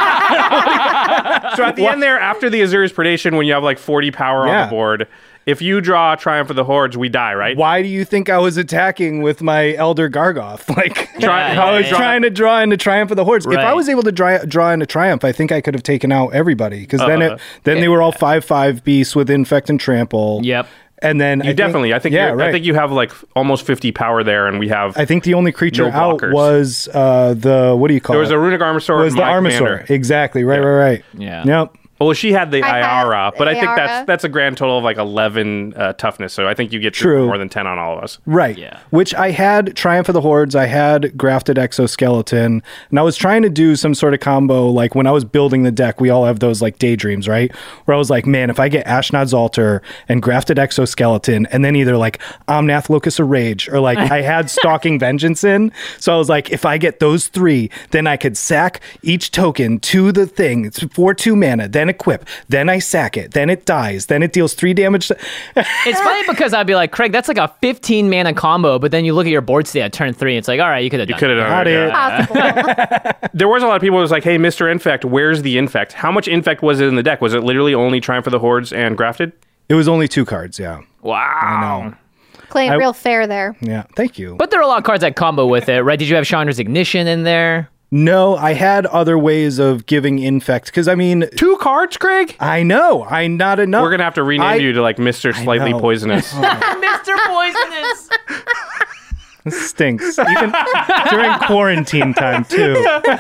So at the end there, after the Azura's Predation, when you have like 40 power on the board, if you draw Triumph of the Hordes, we die, right? why do you think I was attacking with my Elder Gargoth? I was trying to draw into Triumph of the Hordes. If I Right. was able to draw into Triumph, I think I could have taken out everybody because then they were all 5/5 beasts with Infect and Trample. Yep. And then I think you have like almost 50 power there, and we have. I think the only creature No out blockers. was what do you call There it? was a Runic Armasaur. was and the my Armasaur. commander. Exactly. Right. Yeah. Yep. Well, she had the I had Ayara, but I think Ayara. that's a grand total of like 11 toughness. So I think you get to True. more than 10 on all of us. Right. Yeah. Which I had Triumph of the Hordes, I had Grafted Exoskeleton, and I was trying to do some sort of combo. Like when I was building the deck, we all have those like daydreams, right? Where I was like, man, if I get Ashnod's Altar and Grafted Exoskeleton, and then either like Omnath Locus of Rage, or like I had Stalking Vengeance in. So I was like, if I get those three, then I could sack each token to the thing. It's for 2 mana, then equip, then I sack it, then it dies, then it deals 3 damage. It's funny because I'd be like, Craig, that's like a 15 mana combo, but then you look at your board state at turn 3, it's like, all right, you could have done Could have done Got it. it. yeah. Possible. There was a lot of people who was like, hey, Mr. Infect, where's the Infect? How much Infect was it in the deck? Was it literally only Triumph of the Hordes and Grafted? It was only 2 cards, yeah. Wow. Playing real fair there. Yeah, thank you. But there are a lot of cards that combo with it, right? Did you have Chandra's Ignition in there? No, I had other ways of giving Infect, because I mean, 2 cards, Craig? I know, I'm not enough. We're going to have to rename you to like Mr. Slightly know. Poisonous. Mr. Poisonous! This stinks. Even during quarantine time, too.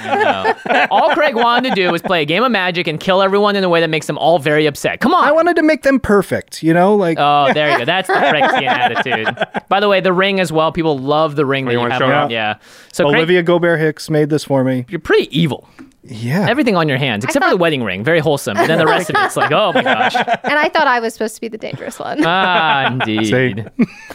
All Craig wanted to do was play a game of Magic and kill everyone in a way that makes them all very upset. Come on! I wanted to make them perfect, like... Oh, there you go. That's the Phyrexian attitude. By the way, the ring as well. People love the ring that you wanna have show it on. off? Yeah. So Craig, Olivia Gobert-Hicks made this for me. you're pretty evil. Yeah. Everything on your hands, except for the wedding ring. Very wholesome. And then the rest of it's like, oh my gosh. And I thought I was supposed to be the dangerous one. Ah, indeed.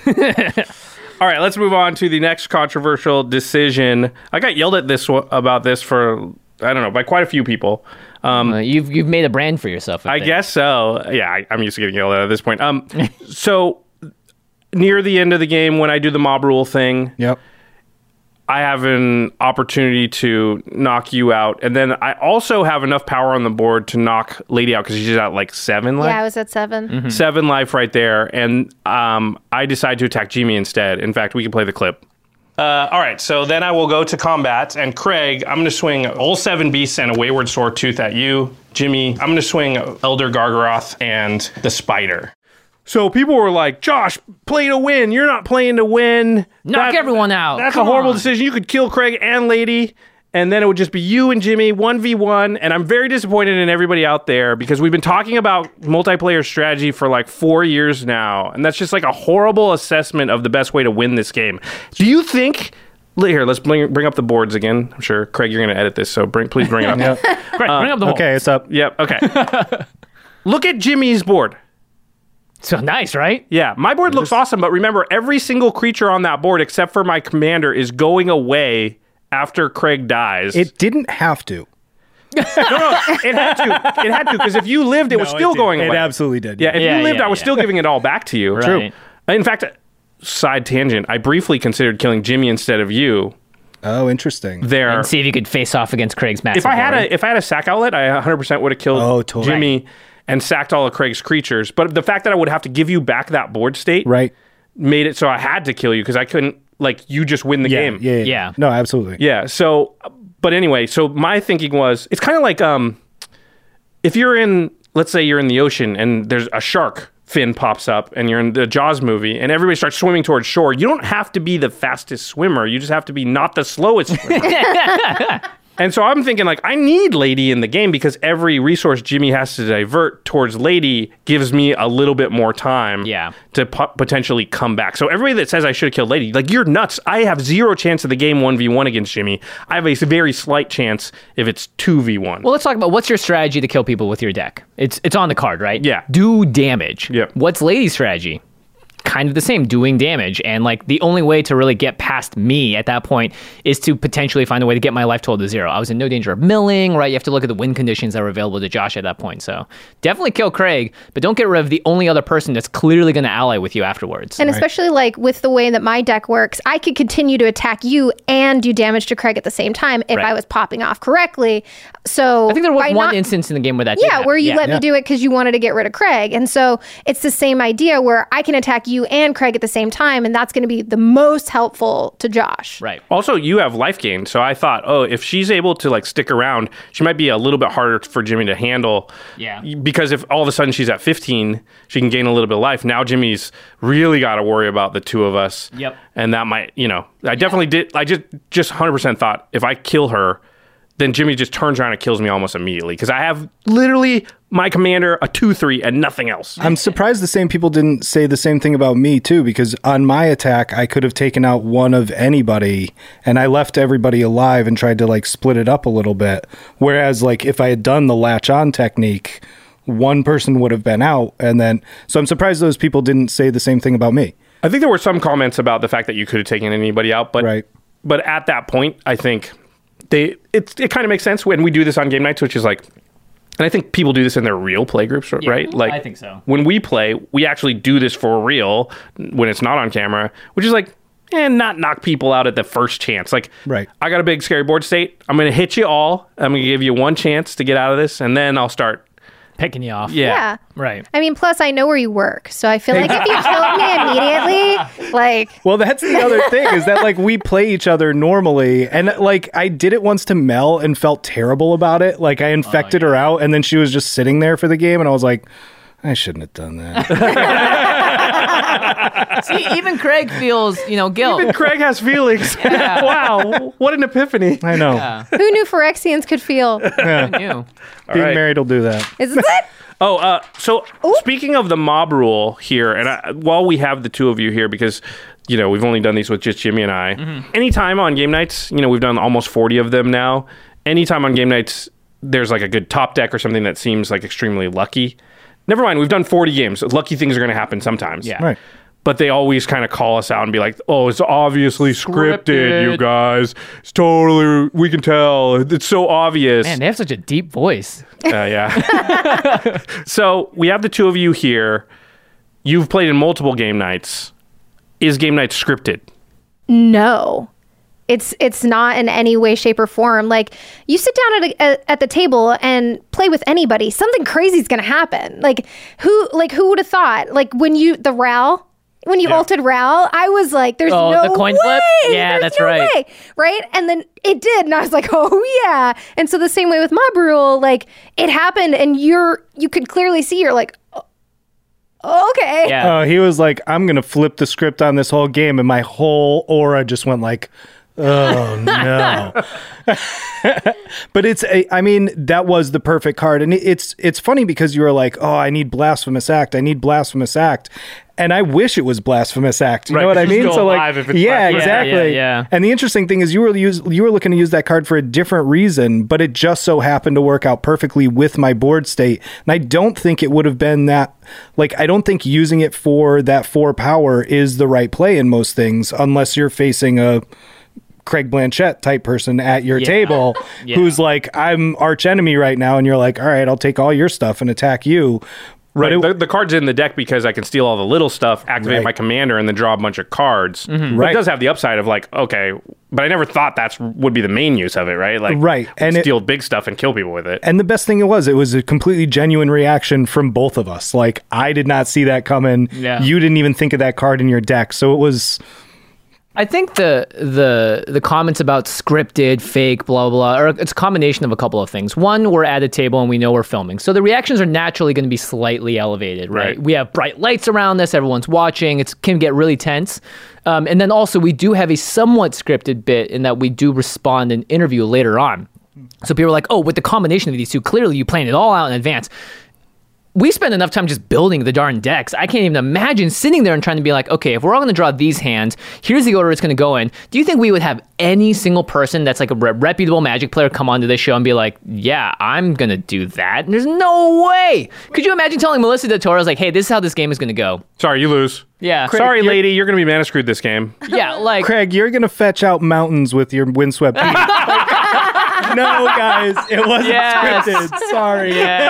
All right, let's move on to the next controversial decision. I got yelled at about this for, I don't know, by quite a few people. You've made a brand for yourself. I guess so. Yeah, I'm used to getting yelled at this point. So near the end of the game, when I do the mob rule thing, Yep. I have an opportunity to knock you out. And then I also have enough power on the board to knock Lady out because she's at like 7 life. Yeah, I was at 7. Mm-hmm. 7 life right there. And I decide to attack Jimmy instead. In fact, we can play the clip. All right, so then I will go to combat. And Craig, I'm going to swing all 7 beasts and a Wayward Sword Tooth at you. Jimmy, I'm going to swing Elder Gargaroth and the Spider. So people were like, Josh, play to win. You're not playing to win. Knock everyone out. That's Come a horrible on. decision. You could kill Craig and Lady, and then it would just be you and Jimmy, 1v1. And I'm very disappointed in everybody out there because we've been talking about multiplayer strategy for like 4 years now. And that's just like a horrible assessment of the best way to win this game. Do you think... Here, let's bring up the boards again. I'm sure, Craig, you're going to edit this, so please bring it up. Craig, bring up the board. Okay, it's up. Yep, okay. Look at Jimmy's board. So nice, right? Yeah, my board looks awesome, but remember, every single creature on that board, except for my commander, is going away after Craig dies. It didn't have to. No, it had to. It had to, because if you lived, it was still going away. It absolutely did. Yeah, if you lived, I was still giving it all back to you. Right. True. In fact, side tangent, I briefly considered killing Jimmy instead of you. Oh, interesting. There. And see if you could face off against Craig's massive If I had board. a sack outlet, I 100% would have killed totally. Jimmy and sacked all of Craig's creatures. But the fact that I would have to give you back that board state made it so I had to kill you because I couldn't, like, you just win the game. Yeah. No, absolutely. Yeah. So, but anyway, so my thinking was, it's kind of like if you're in, let's say you're in the ocean and there's a shark fin pops up and you're in the Jaws movie and everybody starts swimming towards shore. You don't have to be the fastest swimmer. You just have to be not the slowest swimmer. And so I'm thinking, like, I need Lady in the game because every resource Jimmy has to divert towards Lady gives me a little bit more time to potentially come back. So everybody that says I should have killed Lady, like, you're nuts. I have 0 chance of the game 1v1 against Jimmy. I have a very slight chance if it's 2v1. Well, let's talk about what's your strategy to kill people with your deck. It's on the card, right? Yeah. Do damage. Yeah. What's Lady's strategy? Kind of the same, doing damage. And like the only way to really get past me at that point is to potentially find a way to get my life total to 0. I was in no danger of milling, right? You have to look at the win conditions that were available to Josh at that point. So definitely kill Craig, but don't get rid of the only other person that's clearly going to ally with you afterwards. And especially like with the way that my deck works, I could continue to attack you and do damage to Craig at the same time if I was popping off correctly. So I think there was one instance in the game where that did happen. where you let me do it because you wanted to get rid of Craig. And so it's the same idea where I can attack you and Craig at the same time, and that's going to be the most helpful to Josh. Right. Also, you have life gain, so I thought, oh, if she's able to like stick around, she might be a little bit harder for Jimmy to handle. Yeah. Because if all of a sudden she's at 15, she can gain a little bit of life. Now Jimmy's really got to worry about the two of us. Yep. And that might, I definitely did. I just 100% thought if I kill her, then Jimmy just turns around and kills me almost immediately because I have literally my commander, a 2/3, and nothing else. I'm surprised the same people didn't say the same thing about me, too, because on my attack, I could have taken out one of anybody, and I left everybody alive and tried to, like, split it up a little bit. Whereas, like, if I had done the latch-on technique, one person would have been out, and then... So I'm surprised those people didn't say the same thing about me. I think there were some comments about the fact that you could have taken anybody out, but at that point, I think... It kind of makes sense when we do this on game nights, which is like, and I think people do this in their real play groups, right? Like, I think so. When we play, we actually do this for real when it's not on camera, which is like, not knock people out at the first chance. Like, I got a big scary board state. I'm going to hit you all. I'm going to give you one chance to get out of this, and then I'll start picking you off. Yeah. Right. I mean, plus I know where you work, so I feel like if you killed me immediately, like... Well, that's the other thing, is that, like, we play each other normally, and, like, I did it once to Mel and felt terrible about it. Like, I infected her out, and then she was just sitting there for the game, and I was like, I shouldn't have done that. See, even Craig feels, guilt. Even Craig has feelings. Yeah. Wow, what an epiphany. I know. Yeah. Who knew Phyrexians could feel? Who knew? Being married will do that. Is this it? Oh, so speaking of the mob rule here, and while we have the two of you here, because, we've only done these with just Jimmy and I, anytime on game nights, we've done almost 40 of them now, anytime on game nights, there's like a good top deck or something that seems like extremely lucky. Never mind, we've done 40 games. Lucky things are going to happen sometimes. Yeah. Right. But they always kind of call us out and be like, oh, it's obviously scripted, you guys. It's totally, we can tell. It's so obvious. Man, they have such a deep voice. Yeah. So we have the two of you here. You've played in multiple game nights. Is game night scripted? No. It's not in any way, shape, or form. Like, you sit down at the table and play with anybody, something crazy is going to happen. Like who would have thought? Like when you ulted Ral, I was like, "There's no the coin way. flip? Yeah, that's right. Way. Right?" And then it did, and I was like, "Oh yeah." And so the same way with Mob Rule, like it happened, and you could clearly see you're like, okay. Yeah. He was like, I'm going to flip the script on this whole game. And my whole aura just went like, oh, no. But that was the perfect card. And it's funny because you were like, oh, I need Blasphemous Act. And I wish it was Blasphemous Act. You know what I mean? So like, exactly. Yeah. And the interesting thing is you were looking to use that card for a different reason, but it just so happened to work out perfectly with my board state. And I don't think it would have been that, like, I don't think using it for that 4 power is the right play in most things, unless you're facing a Craig Blanchett type person at your table who's like, I'm arch enemy right now. And you're like, all right, I'll take all your stuff and attack you. Right. The card's in the deck because I can steal all the little stuff, activate my commander, and then draw a bunch of cards. Mm-hmm. But it does have the upside of like, okay, but I never thought would be the main use of it, right? Like, and steal big stuff and kill people with it. And the best thing it was a completely genuine reaction from both of us. Like, I did not see that coming. Yeah. You didn't even think of that card in your deck. So it was... I think the comments about scripted, fake, blah, blah, or it's a combination of a couple of things. One, we're at a table and we know we're filming. So the reactions are naturally going to be slightly elevated, right? We have bright lights around us. Everyone's watching. It can get really tense. And then also we do have a somewhat scripted bit in that we do respond and interview later on. So people are like, oh, with the combination of these two, clearly you planned it all out in advance. We spend enough time just building the darn decks. I can't even imagine sitting there and trying to be like, okay, if we're all going to draw these hands, here's the order it's going to go in. Do you think we would have any single person that's like a reputable Magic player come onto this show and be like, yeah, I'm going to do that? And there's no way. Could you imagine telling Melissa DeToro, like, hey, this is how this game is going to go? Sorry, you lose. Yeah. Craig, sorry, lady, you're going to be mana screwed this game. Yeah, like... Craig, you're going to fetch out mountains with your windswept peak. No, guys, it wasn't scripted. Sorry.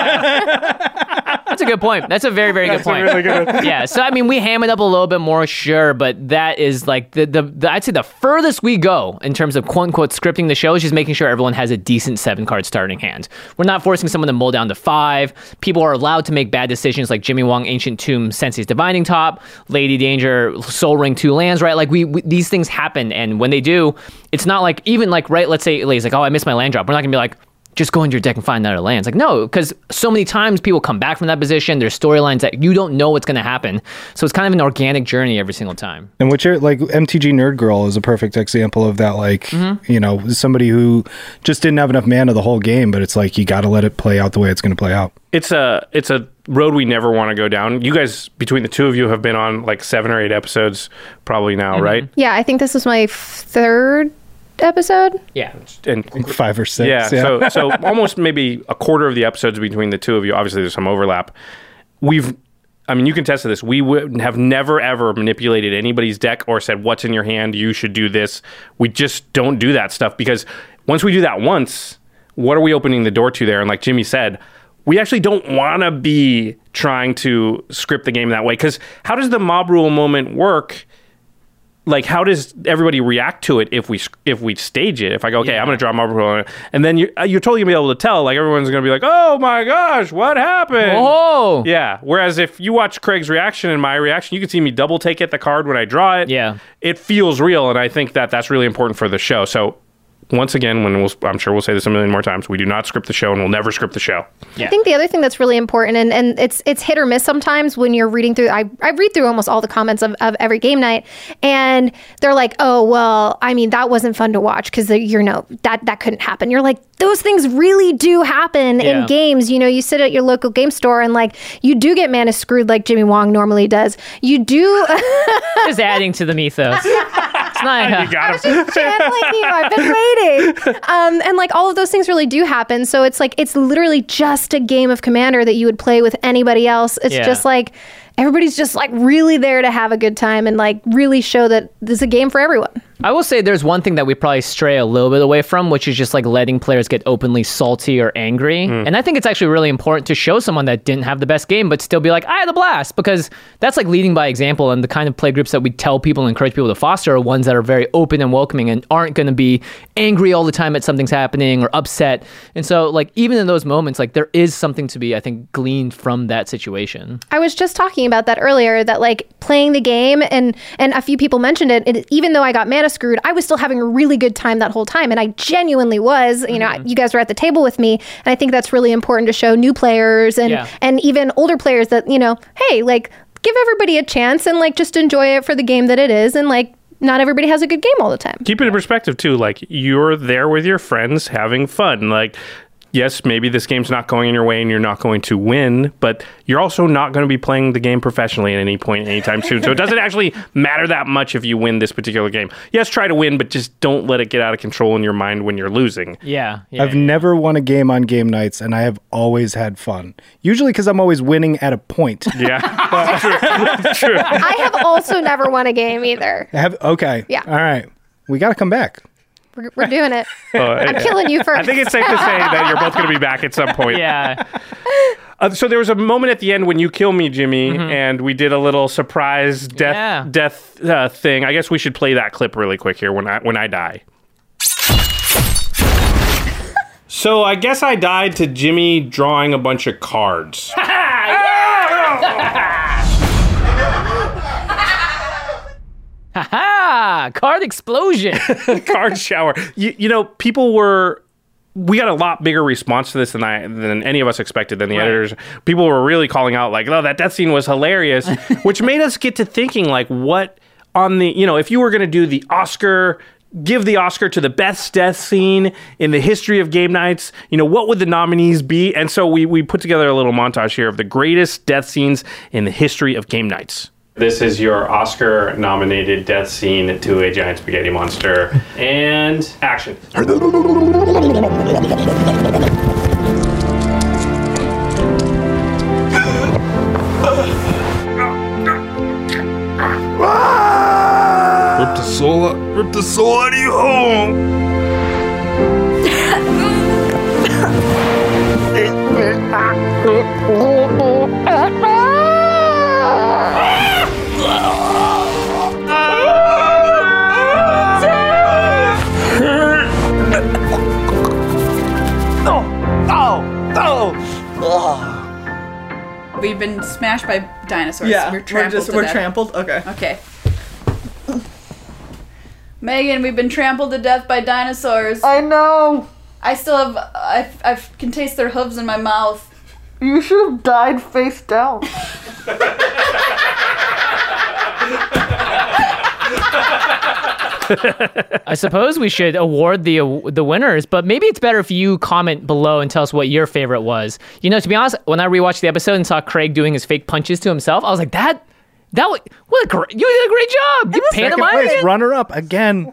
Yeah. That's a good point. That's a very, very good point. Really good. Yeah. So I mean, we ham it up a little bit more, sure, but that is like the I'd say the furthest we go in terms of quote unquote scripting the show is just making sure everyone has a decent 7-card starting hand. We're not forcing someone to mull down to 5. People are allowed to make bad decisions, like Jimmy Wong, Ancient Tomb, Sensei's Divining Top, Lady Danger, Soul Ring, 2 lands, right? Like we these things happen, and when they do, it's not like even like right. Let's say Lay's like, oh, I missed my land drop. We're not gonna be like, just go into your deck and find other lands. Like, no, because so many times people come back from that position. There's storylines that you don't know what's going to happen. So it's kind of an organic journey every single time. And what you're like, MTG Nerd Girl is a perfect example of that. Like, you know, somebody who just didn't have enough mana the whole game, but it's like, you got to let it play out the way it's going to play out. It's a road we never want to go down. You guys, between the two of you, have been on like 7 or 8 episodes probably now, right? Yeah, I think this was my 3rd episode. Yeah, and 5 or 6. Yeah. So almost maybe a quarter of the episodes between the two of you. Obviously, there's some overlap. You can test to this. We would have never ever manipulated anybody's deck or said, "What's in your hand? You should do this." We just don't do that stuff because once we do that once, what are we opening the door to there? And like Jimmy said, we actually don't want to be trying to script the game that way, because how does the mob rule moment work? Like, how does everybody react to it if we stage it? If I go, okay, I'm going to draw mob rule, and then you're totally going to be able to tell. Like, everyone's going to be like, oh my gosh, what happened? Oh, yeah. Whereas if you watch Craig's reaction and my reaction, you can see me double take it the card when I draw it. Yeah, it feels real, and I think that's really important for the show. So. Once again, I'm sure we'll say this a million more times, we do not script the show, and we'll never script the show. Yeah. I think the other thing that's really important, and it's hit or miss sometimes when you're reading through, I read through almost all the comments of every game night, and they're like, oh, well, I mean, that wasn't fun to watch because, that couldn't happen. You're like, those things really do happen in games. You know, you sit at your local game store and like, you do get mana screwed like Jimmy Wong normally does. You do. Just adding to the mythos. It's not. I was just channeling you. I've been waiting. And like all of those things really do happen. So it's like, it's literally just a game of Commander that you would play with anybody else. It's just like, everybody's just like really there to have a good time and like really show that this is a game for everyone. I will say there's one thing that we probably stray a little bit away from, which is just like letting players get openly salty or angry. And I think it's actually really important to show someone that didn't have the best game, but still be like, I had a blast, because that's like leading by example. And the kind of play groups that we tell people and encourage people to foster are ones that are very open and welcoming and aren't going to be angry all the time at something's happening or upset. And so like even in those moments, like there is something to be, I think, gleaned from that situation. I was just talking about that earlier, that like playing the game and a few people mentioned it, even though I got mana screwed, I was still having a really good time that whole time. And I genuinely was, you know, you guys were at the table with me. And I think that's really important to show new players and even older players that, you know, hey, like give everybody a chance and like just enjoy it for the game that it is. And like, not everybody has a good game all the time. Keep it in perspective too. Like you're there with your friends having fun. Like, yes, maybe this game's not going in your way and you're not going to win, but you're also not going to be playing the game professionally at any point anytime soon. So it doesn't actually matter that much if you win this particular game. Yes, try to win, but just don't let it get out of control in your mind when you're losing. I've never won a game on game nights, and I have always had fun. Usually because I'm always winning at a point. Yeah. True. I have also never won a game either. Okay. Yeah. All right. We got to come back. We're doing it. I'm killing you first. I think it's safe to say that you're both going to be back at some point. Yeah. So there was a moment at the end when you kill me, Jimmy, and we did a little surprise death thing. I guess we should play that clip really quick here when I die. So I guess I died to Jimmy drawing a bunch of cards. Ha-ha! Card explosion. Card shower. You know, we got a lot bigger response to this than any of us expected, than the editors. People were really calling out like, oh, that death scene was hilarious, which made us get to thinking like, what on the, you know, if you were going to do the Oscar, give the Oscar to the best death scene in the history of game nights, you know, what would the nominees be? And so we put together a little montage here of the greatest death scenes in the history of game nights. This is your Oscar-nominated death scene to a giant spaghetti monster. And action. Rip the soul out of you home. We've been smashed by dinosaurs. Yeah, we're trampled. we're trampled. Okay. Megan, we've been trampled to death by dinosaurs. I know. I still have. I can taste their hooves in my mouth. You should have died face down. I suppose we should award the winners, but maybe it's better if you comment below and tell us what your favorite was. You know, to be honest, when I rewatched the episode and saw Craig doing his fake punches to himself, I was like, you did a great job. You pantomime runner up again.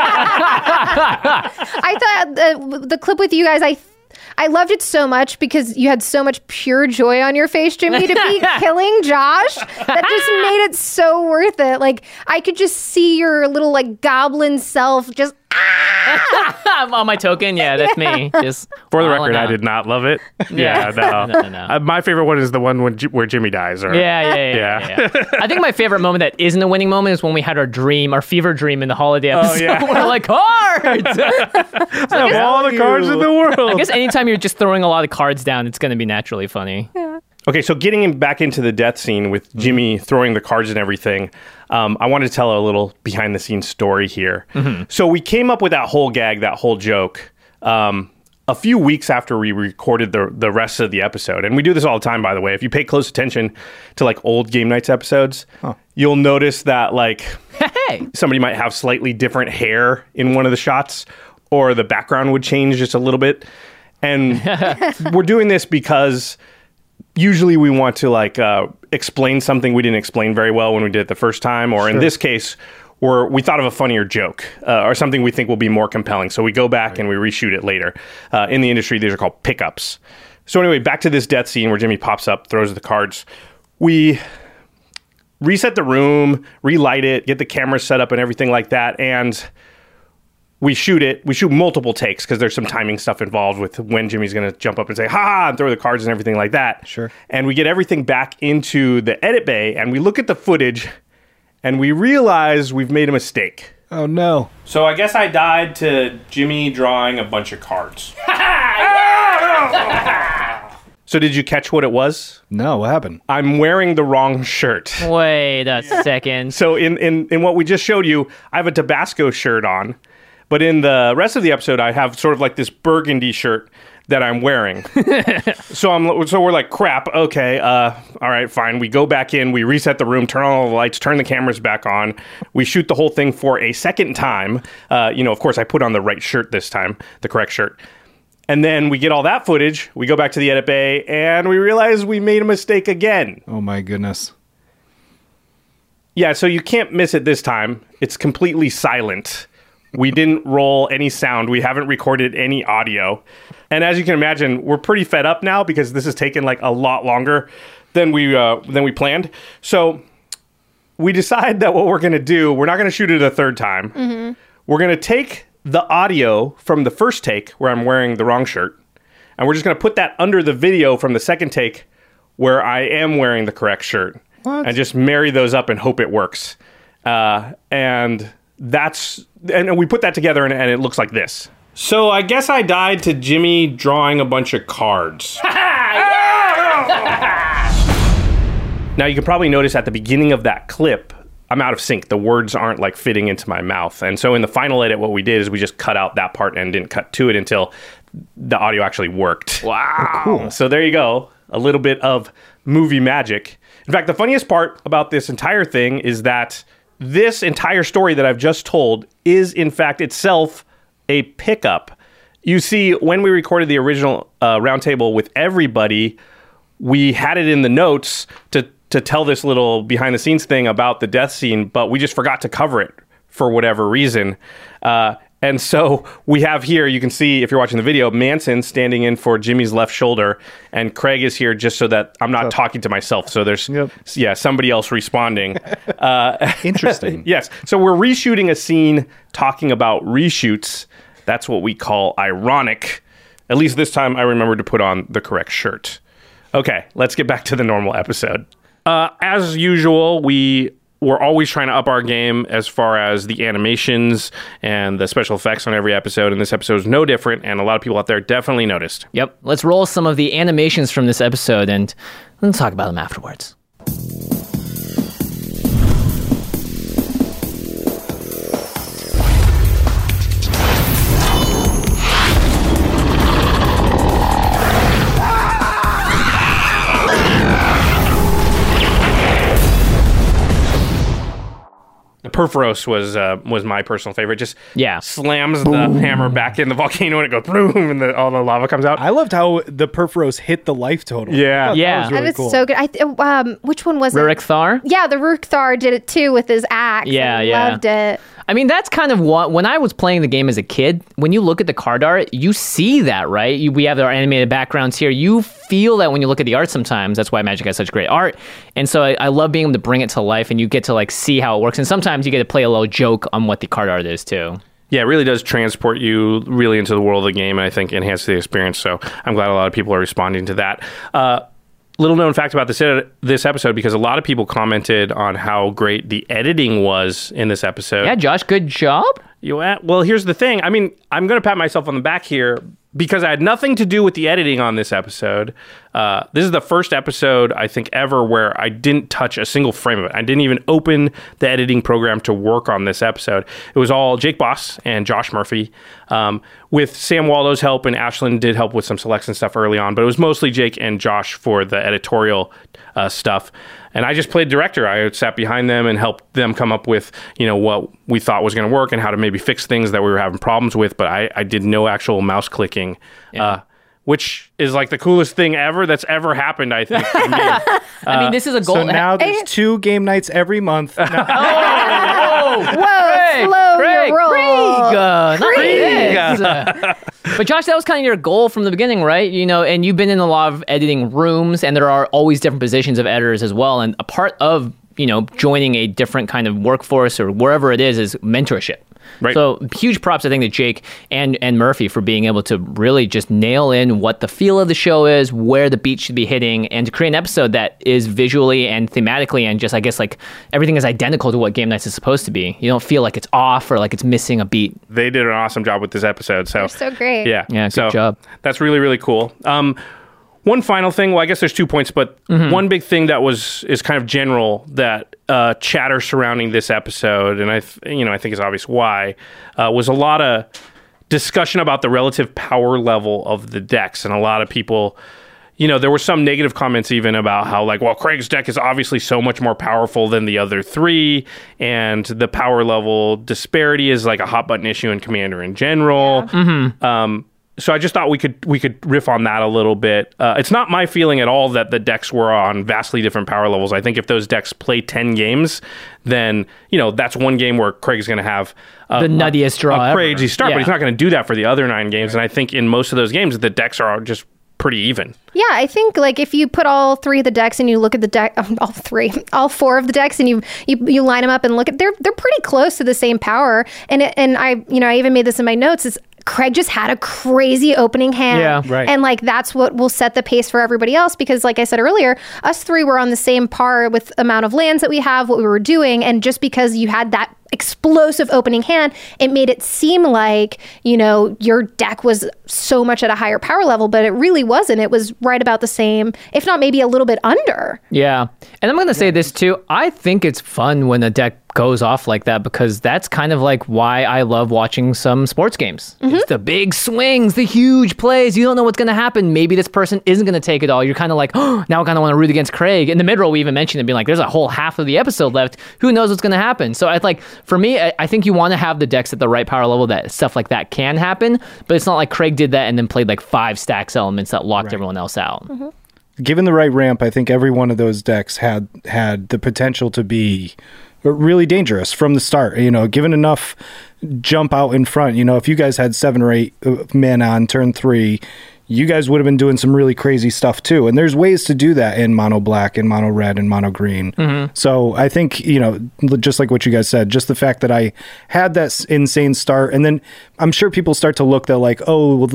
I thought the clip with you guys, I loved it so much because you had so much pure joy on your face, Jimmy, to be killing Josh. That just made it so worth it. Like, I could just see your little, like, goblin self just... On my token, yeah, that's me. Just for the record, I did not love it. No. My favorite one is the one where Jimmy dies. Or, yeah. I think my favorite moment that isn't a winning moment is when we had our fever dream in the holiday episode. Oh, yeah. We're like, cards! I have all the cards in the world. I guess anytime you're just throwing a lot of cards down, it's going to be naturally funny. Yeah. Okay, so getting back into the death scene with Jimmy throwing the cards and everything, I wanted to tell a little behind-the-scenes story here. So we came up with that whole gag, that whole joke, a few weeks after we recorded the rest of the episode. And we do this all the time, by the way. If you pay close attention to, like, old Game Nights episodes, you'll notice that, like, somebody might have slightly different hair in one of the shots, or the background would change just a little bit. And we're doing this because... usually we want to like explain something we didn't explain very well when we did it the first time, or in this case, we thought of a funnier joke or something we think will be more compelling. So we go back and we reshoot it later. In the industry, these are called pickups. So anyway, back to this death scene where Jimmy pops up, throws the cards. We reset the room, relight it, get the camera set up and everything like that. And we shoot it. We shoot multiple takes because there's some timing stuff involved with when Jimmy's going to jump up and say, ha, and throw the cards and everything like that. Sure. And we get everything back into the edit bay and we look at the footage and we realize we've made a mistake. Oh, no. So I guess I died to Jimmy drawing a bunch of cards. So did you catch what it was? No, what happened? I'm wearing the wrong shirt. Wait a second. So in what we just showed you, I have a Tabasco shirt on. But in the rest of the episode, I have sort of like this burgundy shirt that I'm wearing. So we're like, crap, okay, all right, fine. We go back in, we reset the room, turn on all the lights, turn the cameras back on. We shoot the whole thing for a second time. Of course, I put on the right shirt this time, the correct shirt. And then we get all that footage, we go back to the edit bay, and we realize we made a mistake again. Oh my goodness. Yeah, so you can't miss it this time. It's completely silent. We didn't roll any sound. We haven't recorded any audio. And as you can imagine, we're pretty fed up now because this has taken like a lot longer than we planned. So we decide that what we're going to do, we're not going to shoot it a third time. Mm-hmm. We're going to take the audio from the first take where I'm wearing the wrong shirt, and we're just going to put that under the video from the second take where I am wearing the correct shirt. What? And just marry those up and hope it works. And we put that together and it looks like this. So I guess I died to Jimmy drawing a bunch of cards. Now you can probably notice at the beginning of that clip, I'm out of sync. The words aren't like fitting into my mouth. And so in the final edit, what we did is we just cut out that part and didn't cut to it until the audio actually worked. Wow. Cool. So there you go. A little bit of movie magic. In fact, the funniest part about this entire thing is that this entire story that I've just told is in fact itself a pickup. You see, when we recorded the original roundtable with everybody, we had it in the notes to tell this little behind the scenes thing about the death scene, but we just forgot to cover it for whatever reason. And so we have here, you can see if you're watching the video, Manson standing in for Jimmy's left shoulder, and Craig is here just so that I'm not talking to myself. So there's somebody else responding. Interesting. Yes. So we're reshooting a scene talking about reshoots. That's what we call ironic. At least this time I remembered to put on the correct shirt. Okay, let's get back to the normal episode. As usual, we're always trying to up our game as far as the animations and the special effects on every episode, and this episode is no different, and a lot of people out there definitely noticed. Yep. Let's roll some of the animations from this episode, and let's talk about them afterwards. Perforos was my personal favorite. Just slams Boom. the hammer back in the volcano and it goes boom, and all the lava comes out. I loved how the Perforos hit the life total. Yeah, that was really that cool. so good. Which one was Rurik Thar? Yeah, the Rurik Thar did it too with his axe. I loved it. I mean, that's kind of what, when I was playing the game as a kid, when you look at the card art, you see that, right? We have our animated backgrounds here. You feel that when you look at the art sometimes. That's why Magic has such great art. And so I love being able to bring it to life, and you get to like see how it works. And sometimes you get to play a little joke on what the card art is too. Yeah, it really does transport you really into the world of the game, and I think enhance the experience. So I'm glad a lot of people are responding to that. Little known fact about this episode, because a lot of people commented on how great the editing was in this episode. Yeah, Josh, good job. Well, here's the thing. I mean, I'm going to pat myself on the back here because I had nothing to do with the editing on this episode. This is the first episode, I think, ever where I didn't touch a single frame of it. I didn't even open the editing program to work on this episode. It was all Jake Boss and Josh Murphy, with Sam Waldo's help, and Ashlyn did help with some selects and stuff early on, but it was mostly Jake and Josh for the editorial stuff. And I just played director. I sat behind them and helped them come up with, what we thought was going to work and how to maybe fix things that we were having problems with. But I did no actual mouse clicking, which is like the coolest thing ever that's ever happened, I think. For me. I mean, this is a goal. So now there's 2 game nights every month. Whoa, slow your roll. Krieg. But Josh, that was kind of your goal from the beginning, right? And you've been in a lot of editing rooms, and there are always different positions of editors as well. And a part of joining a different kind of workforce or wherever it is mentorship. Right. So huge props, I think, to Jake and Murphy for being able to really just nail in what the feel of the show is, where the beat should be hitting, and to create an episode that is visually and thematically and just, I guess, like everything is identical to what Game Nights is supposed to be. You don't feel like it's off or like it's missing a beat. They did an awesome job with this episode. They're so great. Yeah, good job. That's really, really cool. One final thing, well, I guess there's 2 points, but one big thing that is kind of general that chatter surrounding this episode, and I think is obvious why, was a lot of discussion about the relative power level of the decks, and a lot of people, there were some negative comments even about how, like, well, Craig's deck is obviously so much more powerful than the other 3, and the power level disparity is like a hot button issue in Commander in general. Yeah. So I just thought we could riff on that a little bit. It's not my feeling at all that the decks were on vastly different power levels. I think if those decks play 10 games, then that's one game where Craig's going to have the nuttiest draw, a crazy start, but he's not going to do that for the other 9 games. Right. And I think in most of those games, the decks are just pretty even. Yeah, I think like if you put all 3 of the decks and you look at the deck, all 4 of the decks, and you line them up and look at, they're pretty close to the same power. And I even made this in my notes. Is Craig just had a crazy opening hand. Yeah, right. And like that's what will set the pace for everybody else, because like I said earlier, us 3 were on the same par with amount of lands that we have, what we were doing, and just because you had that explosive opening hand, it made it seem like, your deck was so much at a higher power level, but it really wasn't. It was right about the same, if not maybe a little bit under. Yeah. And I'm going to say this too. I think it's fun when a deck goes off like that, because that's kind of like why I love watching some sports games. Mm-hmm. It's the big swings, the huge plays. You don't know what's going to happen. Maybe this person isn't going to take it all. You're kind of like, oh, now I kind of want to root against Craig. In the mid-roll, we even mentioned it being like, there's a whole half of the episode left. Who knows what's going to happen? So I like, for me, I think you want to have the decks at the right power level that stuff like that can happen, but it's not like Craig did that and then played like 5 stacks elements that locked everyone else out. Mm-hmm. Given the right ramp, I think every one of those decks had the potential to be really dangerous from the start. Given enough jump out in front, if you guys had 7 or 8 men on turn 3, you guys would have been doing some really crazy stuff too. And there's ways to do that in mono black and mono red and mono green. Mm-hmm. So I think, just like what you guys said, just the fact that I had that insane start, and then I'm sure people start to look that like, oh, well,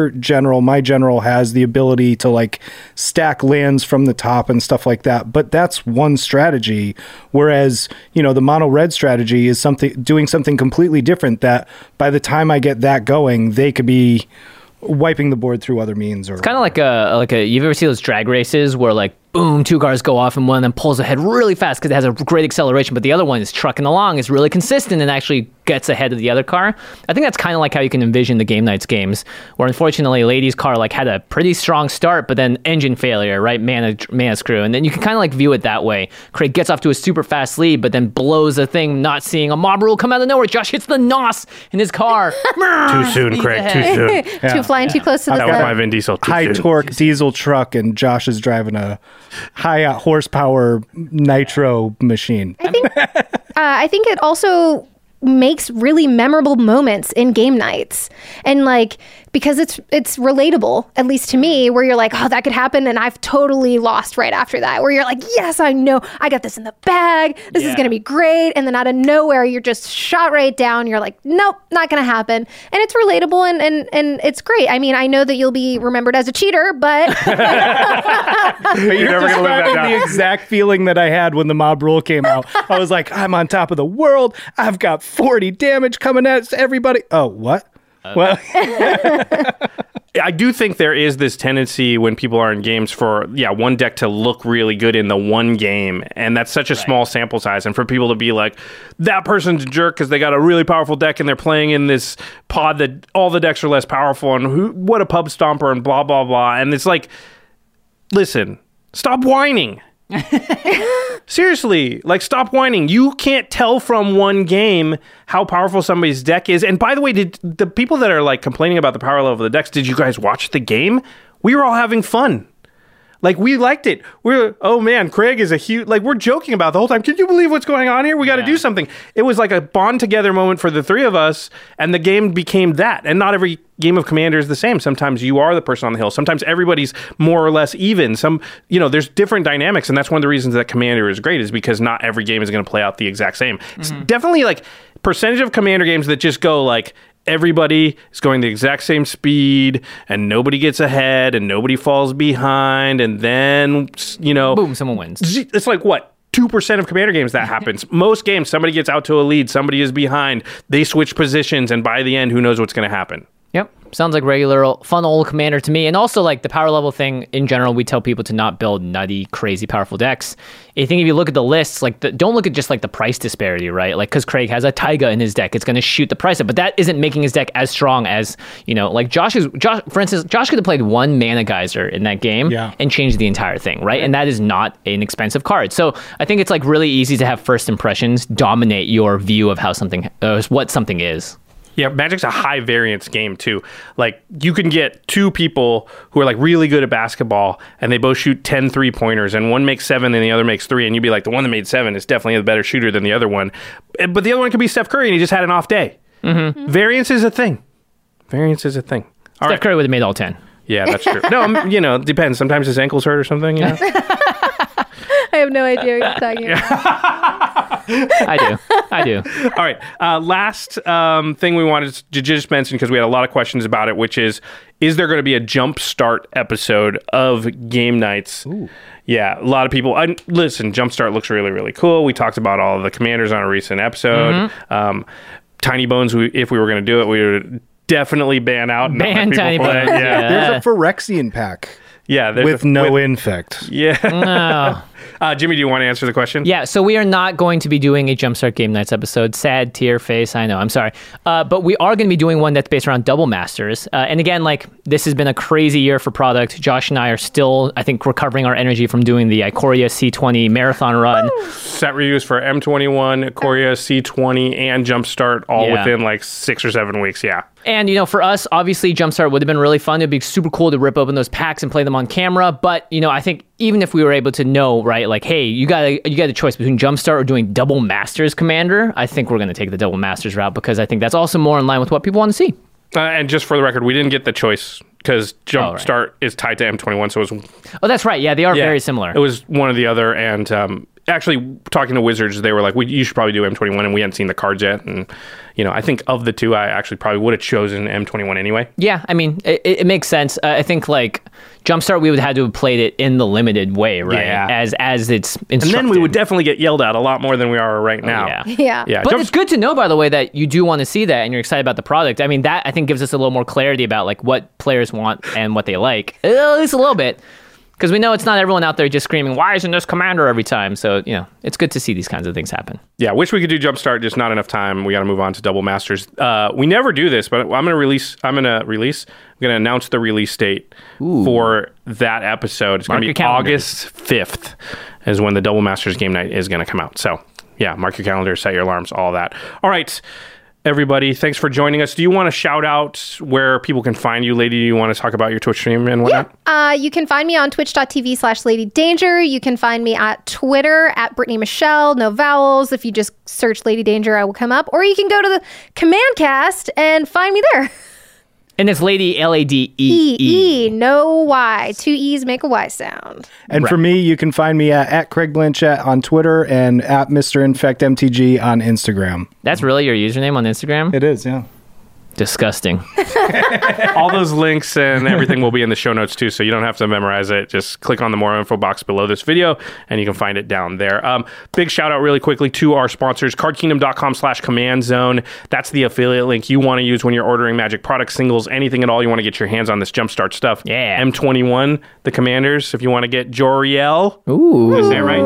my general has the ability to like stack lands from the top and stuff like that. But that's one strategy. Whereas, the mono red strategy is doing something completely different, that by the time I get that going, they could be wiping the board through other means. Or it's kind of like a you've ever seen those drag races where like boom, 2 cars go off and one of them pulls ahead really fast because it has a great acceleration, but the other one is trucking along, is really consistent and actually gets ahead of the other car. I think that's kind of like how you can envision the Game Nights games, where unfortunately Lady's car like had a pretty strong start, but then engine failure, right? Mana screw. And then you can kind of like view it that way. Craig gets off to a super fast lead, but then blows a thing, not seeing a mob rule come out of nowhere. Josh hits the NOS in his car. Too soon, Craig. Too soon. Too flying too close to the sun. That was my Vin Diesel. High torque diesel truck, and Josh is driving a high horsepower nitro machine. I think it also makes really memorable moments in Game Nights, and like because it's relatable, at least to me, where you're like, oh, that could happen, and I've totally lost right after that, where you're like, yes, I know, I got this in the bag, this is gonna be great, and then out of nowhere you're just shot right down. You're like, nope, not gonna happen. And it's relatable, and it's great. I mean, I know that you'll be remembered as a cheater, but you're never gonna live that down. The exact feeling that I had when the mob rule came out. I was like, I'm on top of the world, I've got 40 damage coming at everybody. Oh, what? Well, I do think there is this tendency when people are in games for one deck to look really good in the one game, and that's such a small sample size, and for people to be like, that person's a jerk because they got a really powerful deck and they're playing in this pod that all the decks are less powerful, and what a pub stomper and blah blah blah. And it's like, listen, stop whining. Seriously, like, stop whining. You can't tell from one game how powerful somebody's deck is. And by the way, did the people that are like complaining about the power level of the decks, did you guys watch the game? We were all having fun. Like, we liked it. Oh man, Craig is a huge, like, we're joking about the whole time. Can you believe what's going on here? We got to do something. It was like a bond together moment for the three of us, and the game became that. And not every game of Commander is the same. Sometimes you are the person on the hill. Sometimes everybody's more or less even. There's different dynamics, and that's one of the reasons that Commander is great, is because not every game is going to play out the exact same. It's definitely like percentage of Commander games that just go like, everybody is going the exact same speed and nobody gets ahead and nobody falls behind, and then boom, someone wins. It's like what, 2% of Commander games that happens. Most games, somebody gets out to a lead, somebody is behind, they switch positions, and by the end, who knows what's going to happen. Yep. Sounds like regular, fun old Commander to me. And also, like, the power level thing in general, we tell people to not build nutty, crazy, powerful decks. I think if you look at the lists, like, don't look at just, like, the price disparity, right? Like, because Craig has a Taiga in his deck, it's going to shoot the price up. But that isn't making his deck as strong as, like, Josh, for instance, Josh could have played one Mana Geyser in that game and changed the entire thing, right? And that is not an expensive card. So I think it's, like, really easy to have first impressions dominate your view of how what something is. Yeah, Magic's a high variance game too. Like, you can get two people who are like really good at basketball and they both shoot 10 3-pointers, and one makes 7 and the other makes 3, and you'd be like, the one that made 7 is definitely a better shooter than the other one. But the other one could be Steph Curry and he just had an off day. Mm-hmm. Variance is a thing. Steph Curry would have made all 10. Yeah, that's true. No, it depends. Sometimes his ankles hurt or something, I have no idea what you're talking about. I do. All right. Last thing we wanted to just mention, because we had a lot of questions about it, which is there going to be a Jumpstart episode of Game Nights? Ooh. Yeah, a lot of people. Listen, Jumpstart looks really, really cool. We talked about all of the commanders on a recent episode. Mm-hmm. Tiny Bones, if we were going to do it, we would definitely ban out. Ban Tiny Bones. Yeah. There's a Phyrexian pack. Yeah, with no infect. Yeah. No. Jimmy, do you want to answer the question? Yeah, so we are not going to be doing a Jumpstart Game Nights episode. Sad tear face, I know, I'm sorry. But we are going to be doing one that's based around Double Masters. And again, like, this has been a crazy year for product. Josh and I are still, I think, recovering our energy from doing the Ikoria C20 marathon run. Set reviews for M21, Ikoria C20, and Jumpstart all within like 6 or 7 weeks, yeah. And, for us, obviously, Jumpstart would have been really fun. It'd be super cool to rip open those packs and play them on camera. But, I think even if we were able to know, right, like, hey, you got a choice between Jumpstart or doing Double Masters Commander, I think we're going to take the Double Masters route, because I think that's also more in line with what people want to see. And just for the record, we didn't get the choice because Jumpstart is tied to M21. So it was. Oh, that's right. Yeah, they are very similar. It was one or the other. And actually, talking to Wizards, they were like, you should probably do M21, and we hadn't seen the cards yet. And, I think of the two, I actually probably would have chosen M21 anyway. Yeah, I mean, it makes sense. I think, like, Jumpstart, we would have had to have played it in the limited way, right? Yeah. As it's instructed. And then we would definitely get yelled at a lot more than we are right now. Yeah. But it's good to know, by the way, that you do want to see that and you're excited about the product. I mean, that, I think, gives us a little more clarity about, like, what players want and what they like. At least a little bit. Because we know it's not everyone out there just screaming, why isn't this Commander every time? So, it's good to see these kinds of things happen. Yeah, wish we could do Jumpstart, just not enough time. We got to move on to Double Masters. We never do this, but I'm going to announce the release date for that episode. It's going to be August 5th is when the Double Masters Game Night is going to come out. So, yeah, mark your calendar, set your alarms, all that. All right. Everybody, thanks for joining us. Do you want to shout out where people can find you, Lady? Do you want to talk about your Twitch stream and whatnot? Yeah. You can find me on twitch.tv/LadyDanger. You can find me at Twitter at Brittany Michelle, no vowels. If you just search Lady Danger, I will come up. Or you can go to the Command Cast and find me there. And it's Lady Ladee. No Y. 2 E's make a Y sound. And for me, you can find me at Craig Blanchett on Twitter and at Mr. Infect MTG on Instagram. That's really your username on Instagram? It is, yeah. Disgusting. All those links and everything will be in the show notes too, so you don't have to memorize it. Just click on the more info box below this video and you can find it down there. Big shout out really quickly to our sponsors, cardkingdom.com/command zone. That's the affiliate link you want to use when you're ordering Magic products, singles, anything at all. You want to get your hands on this Jumpstart stuff. Yeah. M21, the commanders. If you want to get Joriel. Ooh. Is that right?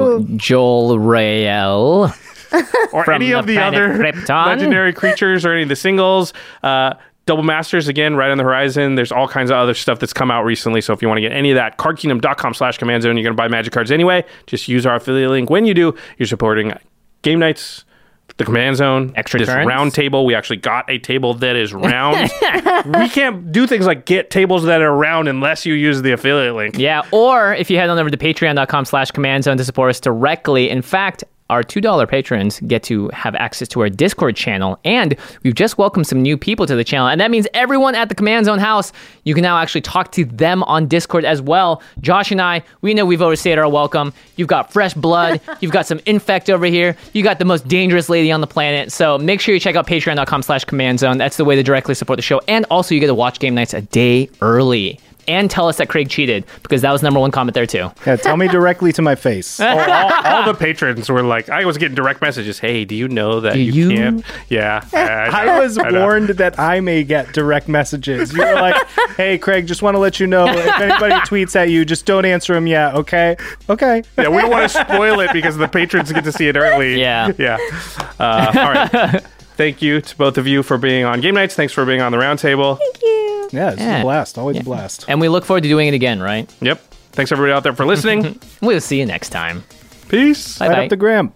Jolrael. Or any of the other legendary creatures or any of the singles. Double Masters, again, right on the horizon. There's all kinds of other stuff that's come out recently. So if you want to get any of that, cardkingdom.com/command zone. You're going to buy Magic cards anyway. Just use our affiliate link. When you do, you're supporting Game Nights, the command zone, extra this turns. round table. We actually got a table that is round. We can't do things like get tables that are round unless you use the affiliate link. Yeah, or if you head on over to patreon.com/command zone to support us directly. In fact, our $2 patrons get to have access to our Discord channel, and we've just welcomed some new people to the channel, and that means everyone at the Command Zone house, you can now actually talk to them on Discord as well. Josh and I, we know we've overstayed our welcome. You've got fresh blood, you've got some infect over here, you got the most dangerous lady on the planet, so make sure you check out patreon.com/command zone. That's the way to directly support the show, and also you get to watch game nights a day early. And tell us that Craig cheated, because that was number one comment there too. Yeah, tell me directly to my face. All the patrons were like, I was getting direct messages. Hey, do you know that you can't? Yeah. I was warned that I may get direct messages. You were like, hey, Craig, just want to let you know if anybody tweets at you, just don't answer them yet, okay? Okay. Yeah, we don't want to spoil it because the patrons get to see it early. Yeah. All right. Thank you to both of you for being on Game Nights. Thanks for being on the roundtable. Thank you. Yeah, it's a blast. Always a blast. And we look forward to doing it again, right? Yep. Thanks everybody out there for listening. We'll see you next time. Peace. Bye-bye. Light up the gram.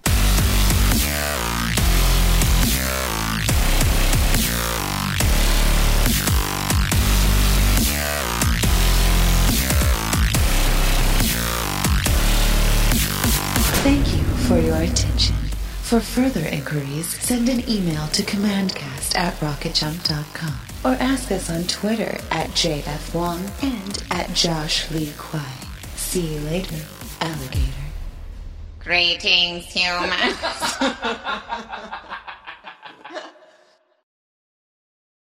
Thank you for your attention. For further inquiries, send an email to commandcast@rocketjump.com or ask us on Twitter @JFWong and @JoshLeeQuai. See you later, alligator. Greetings, humans.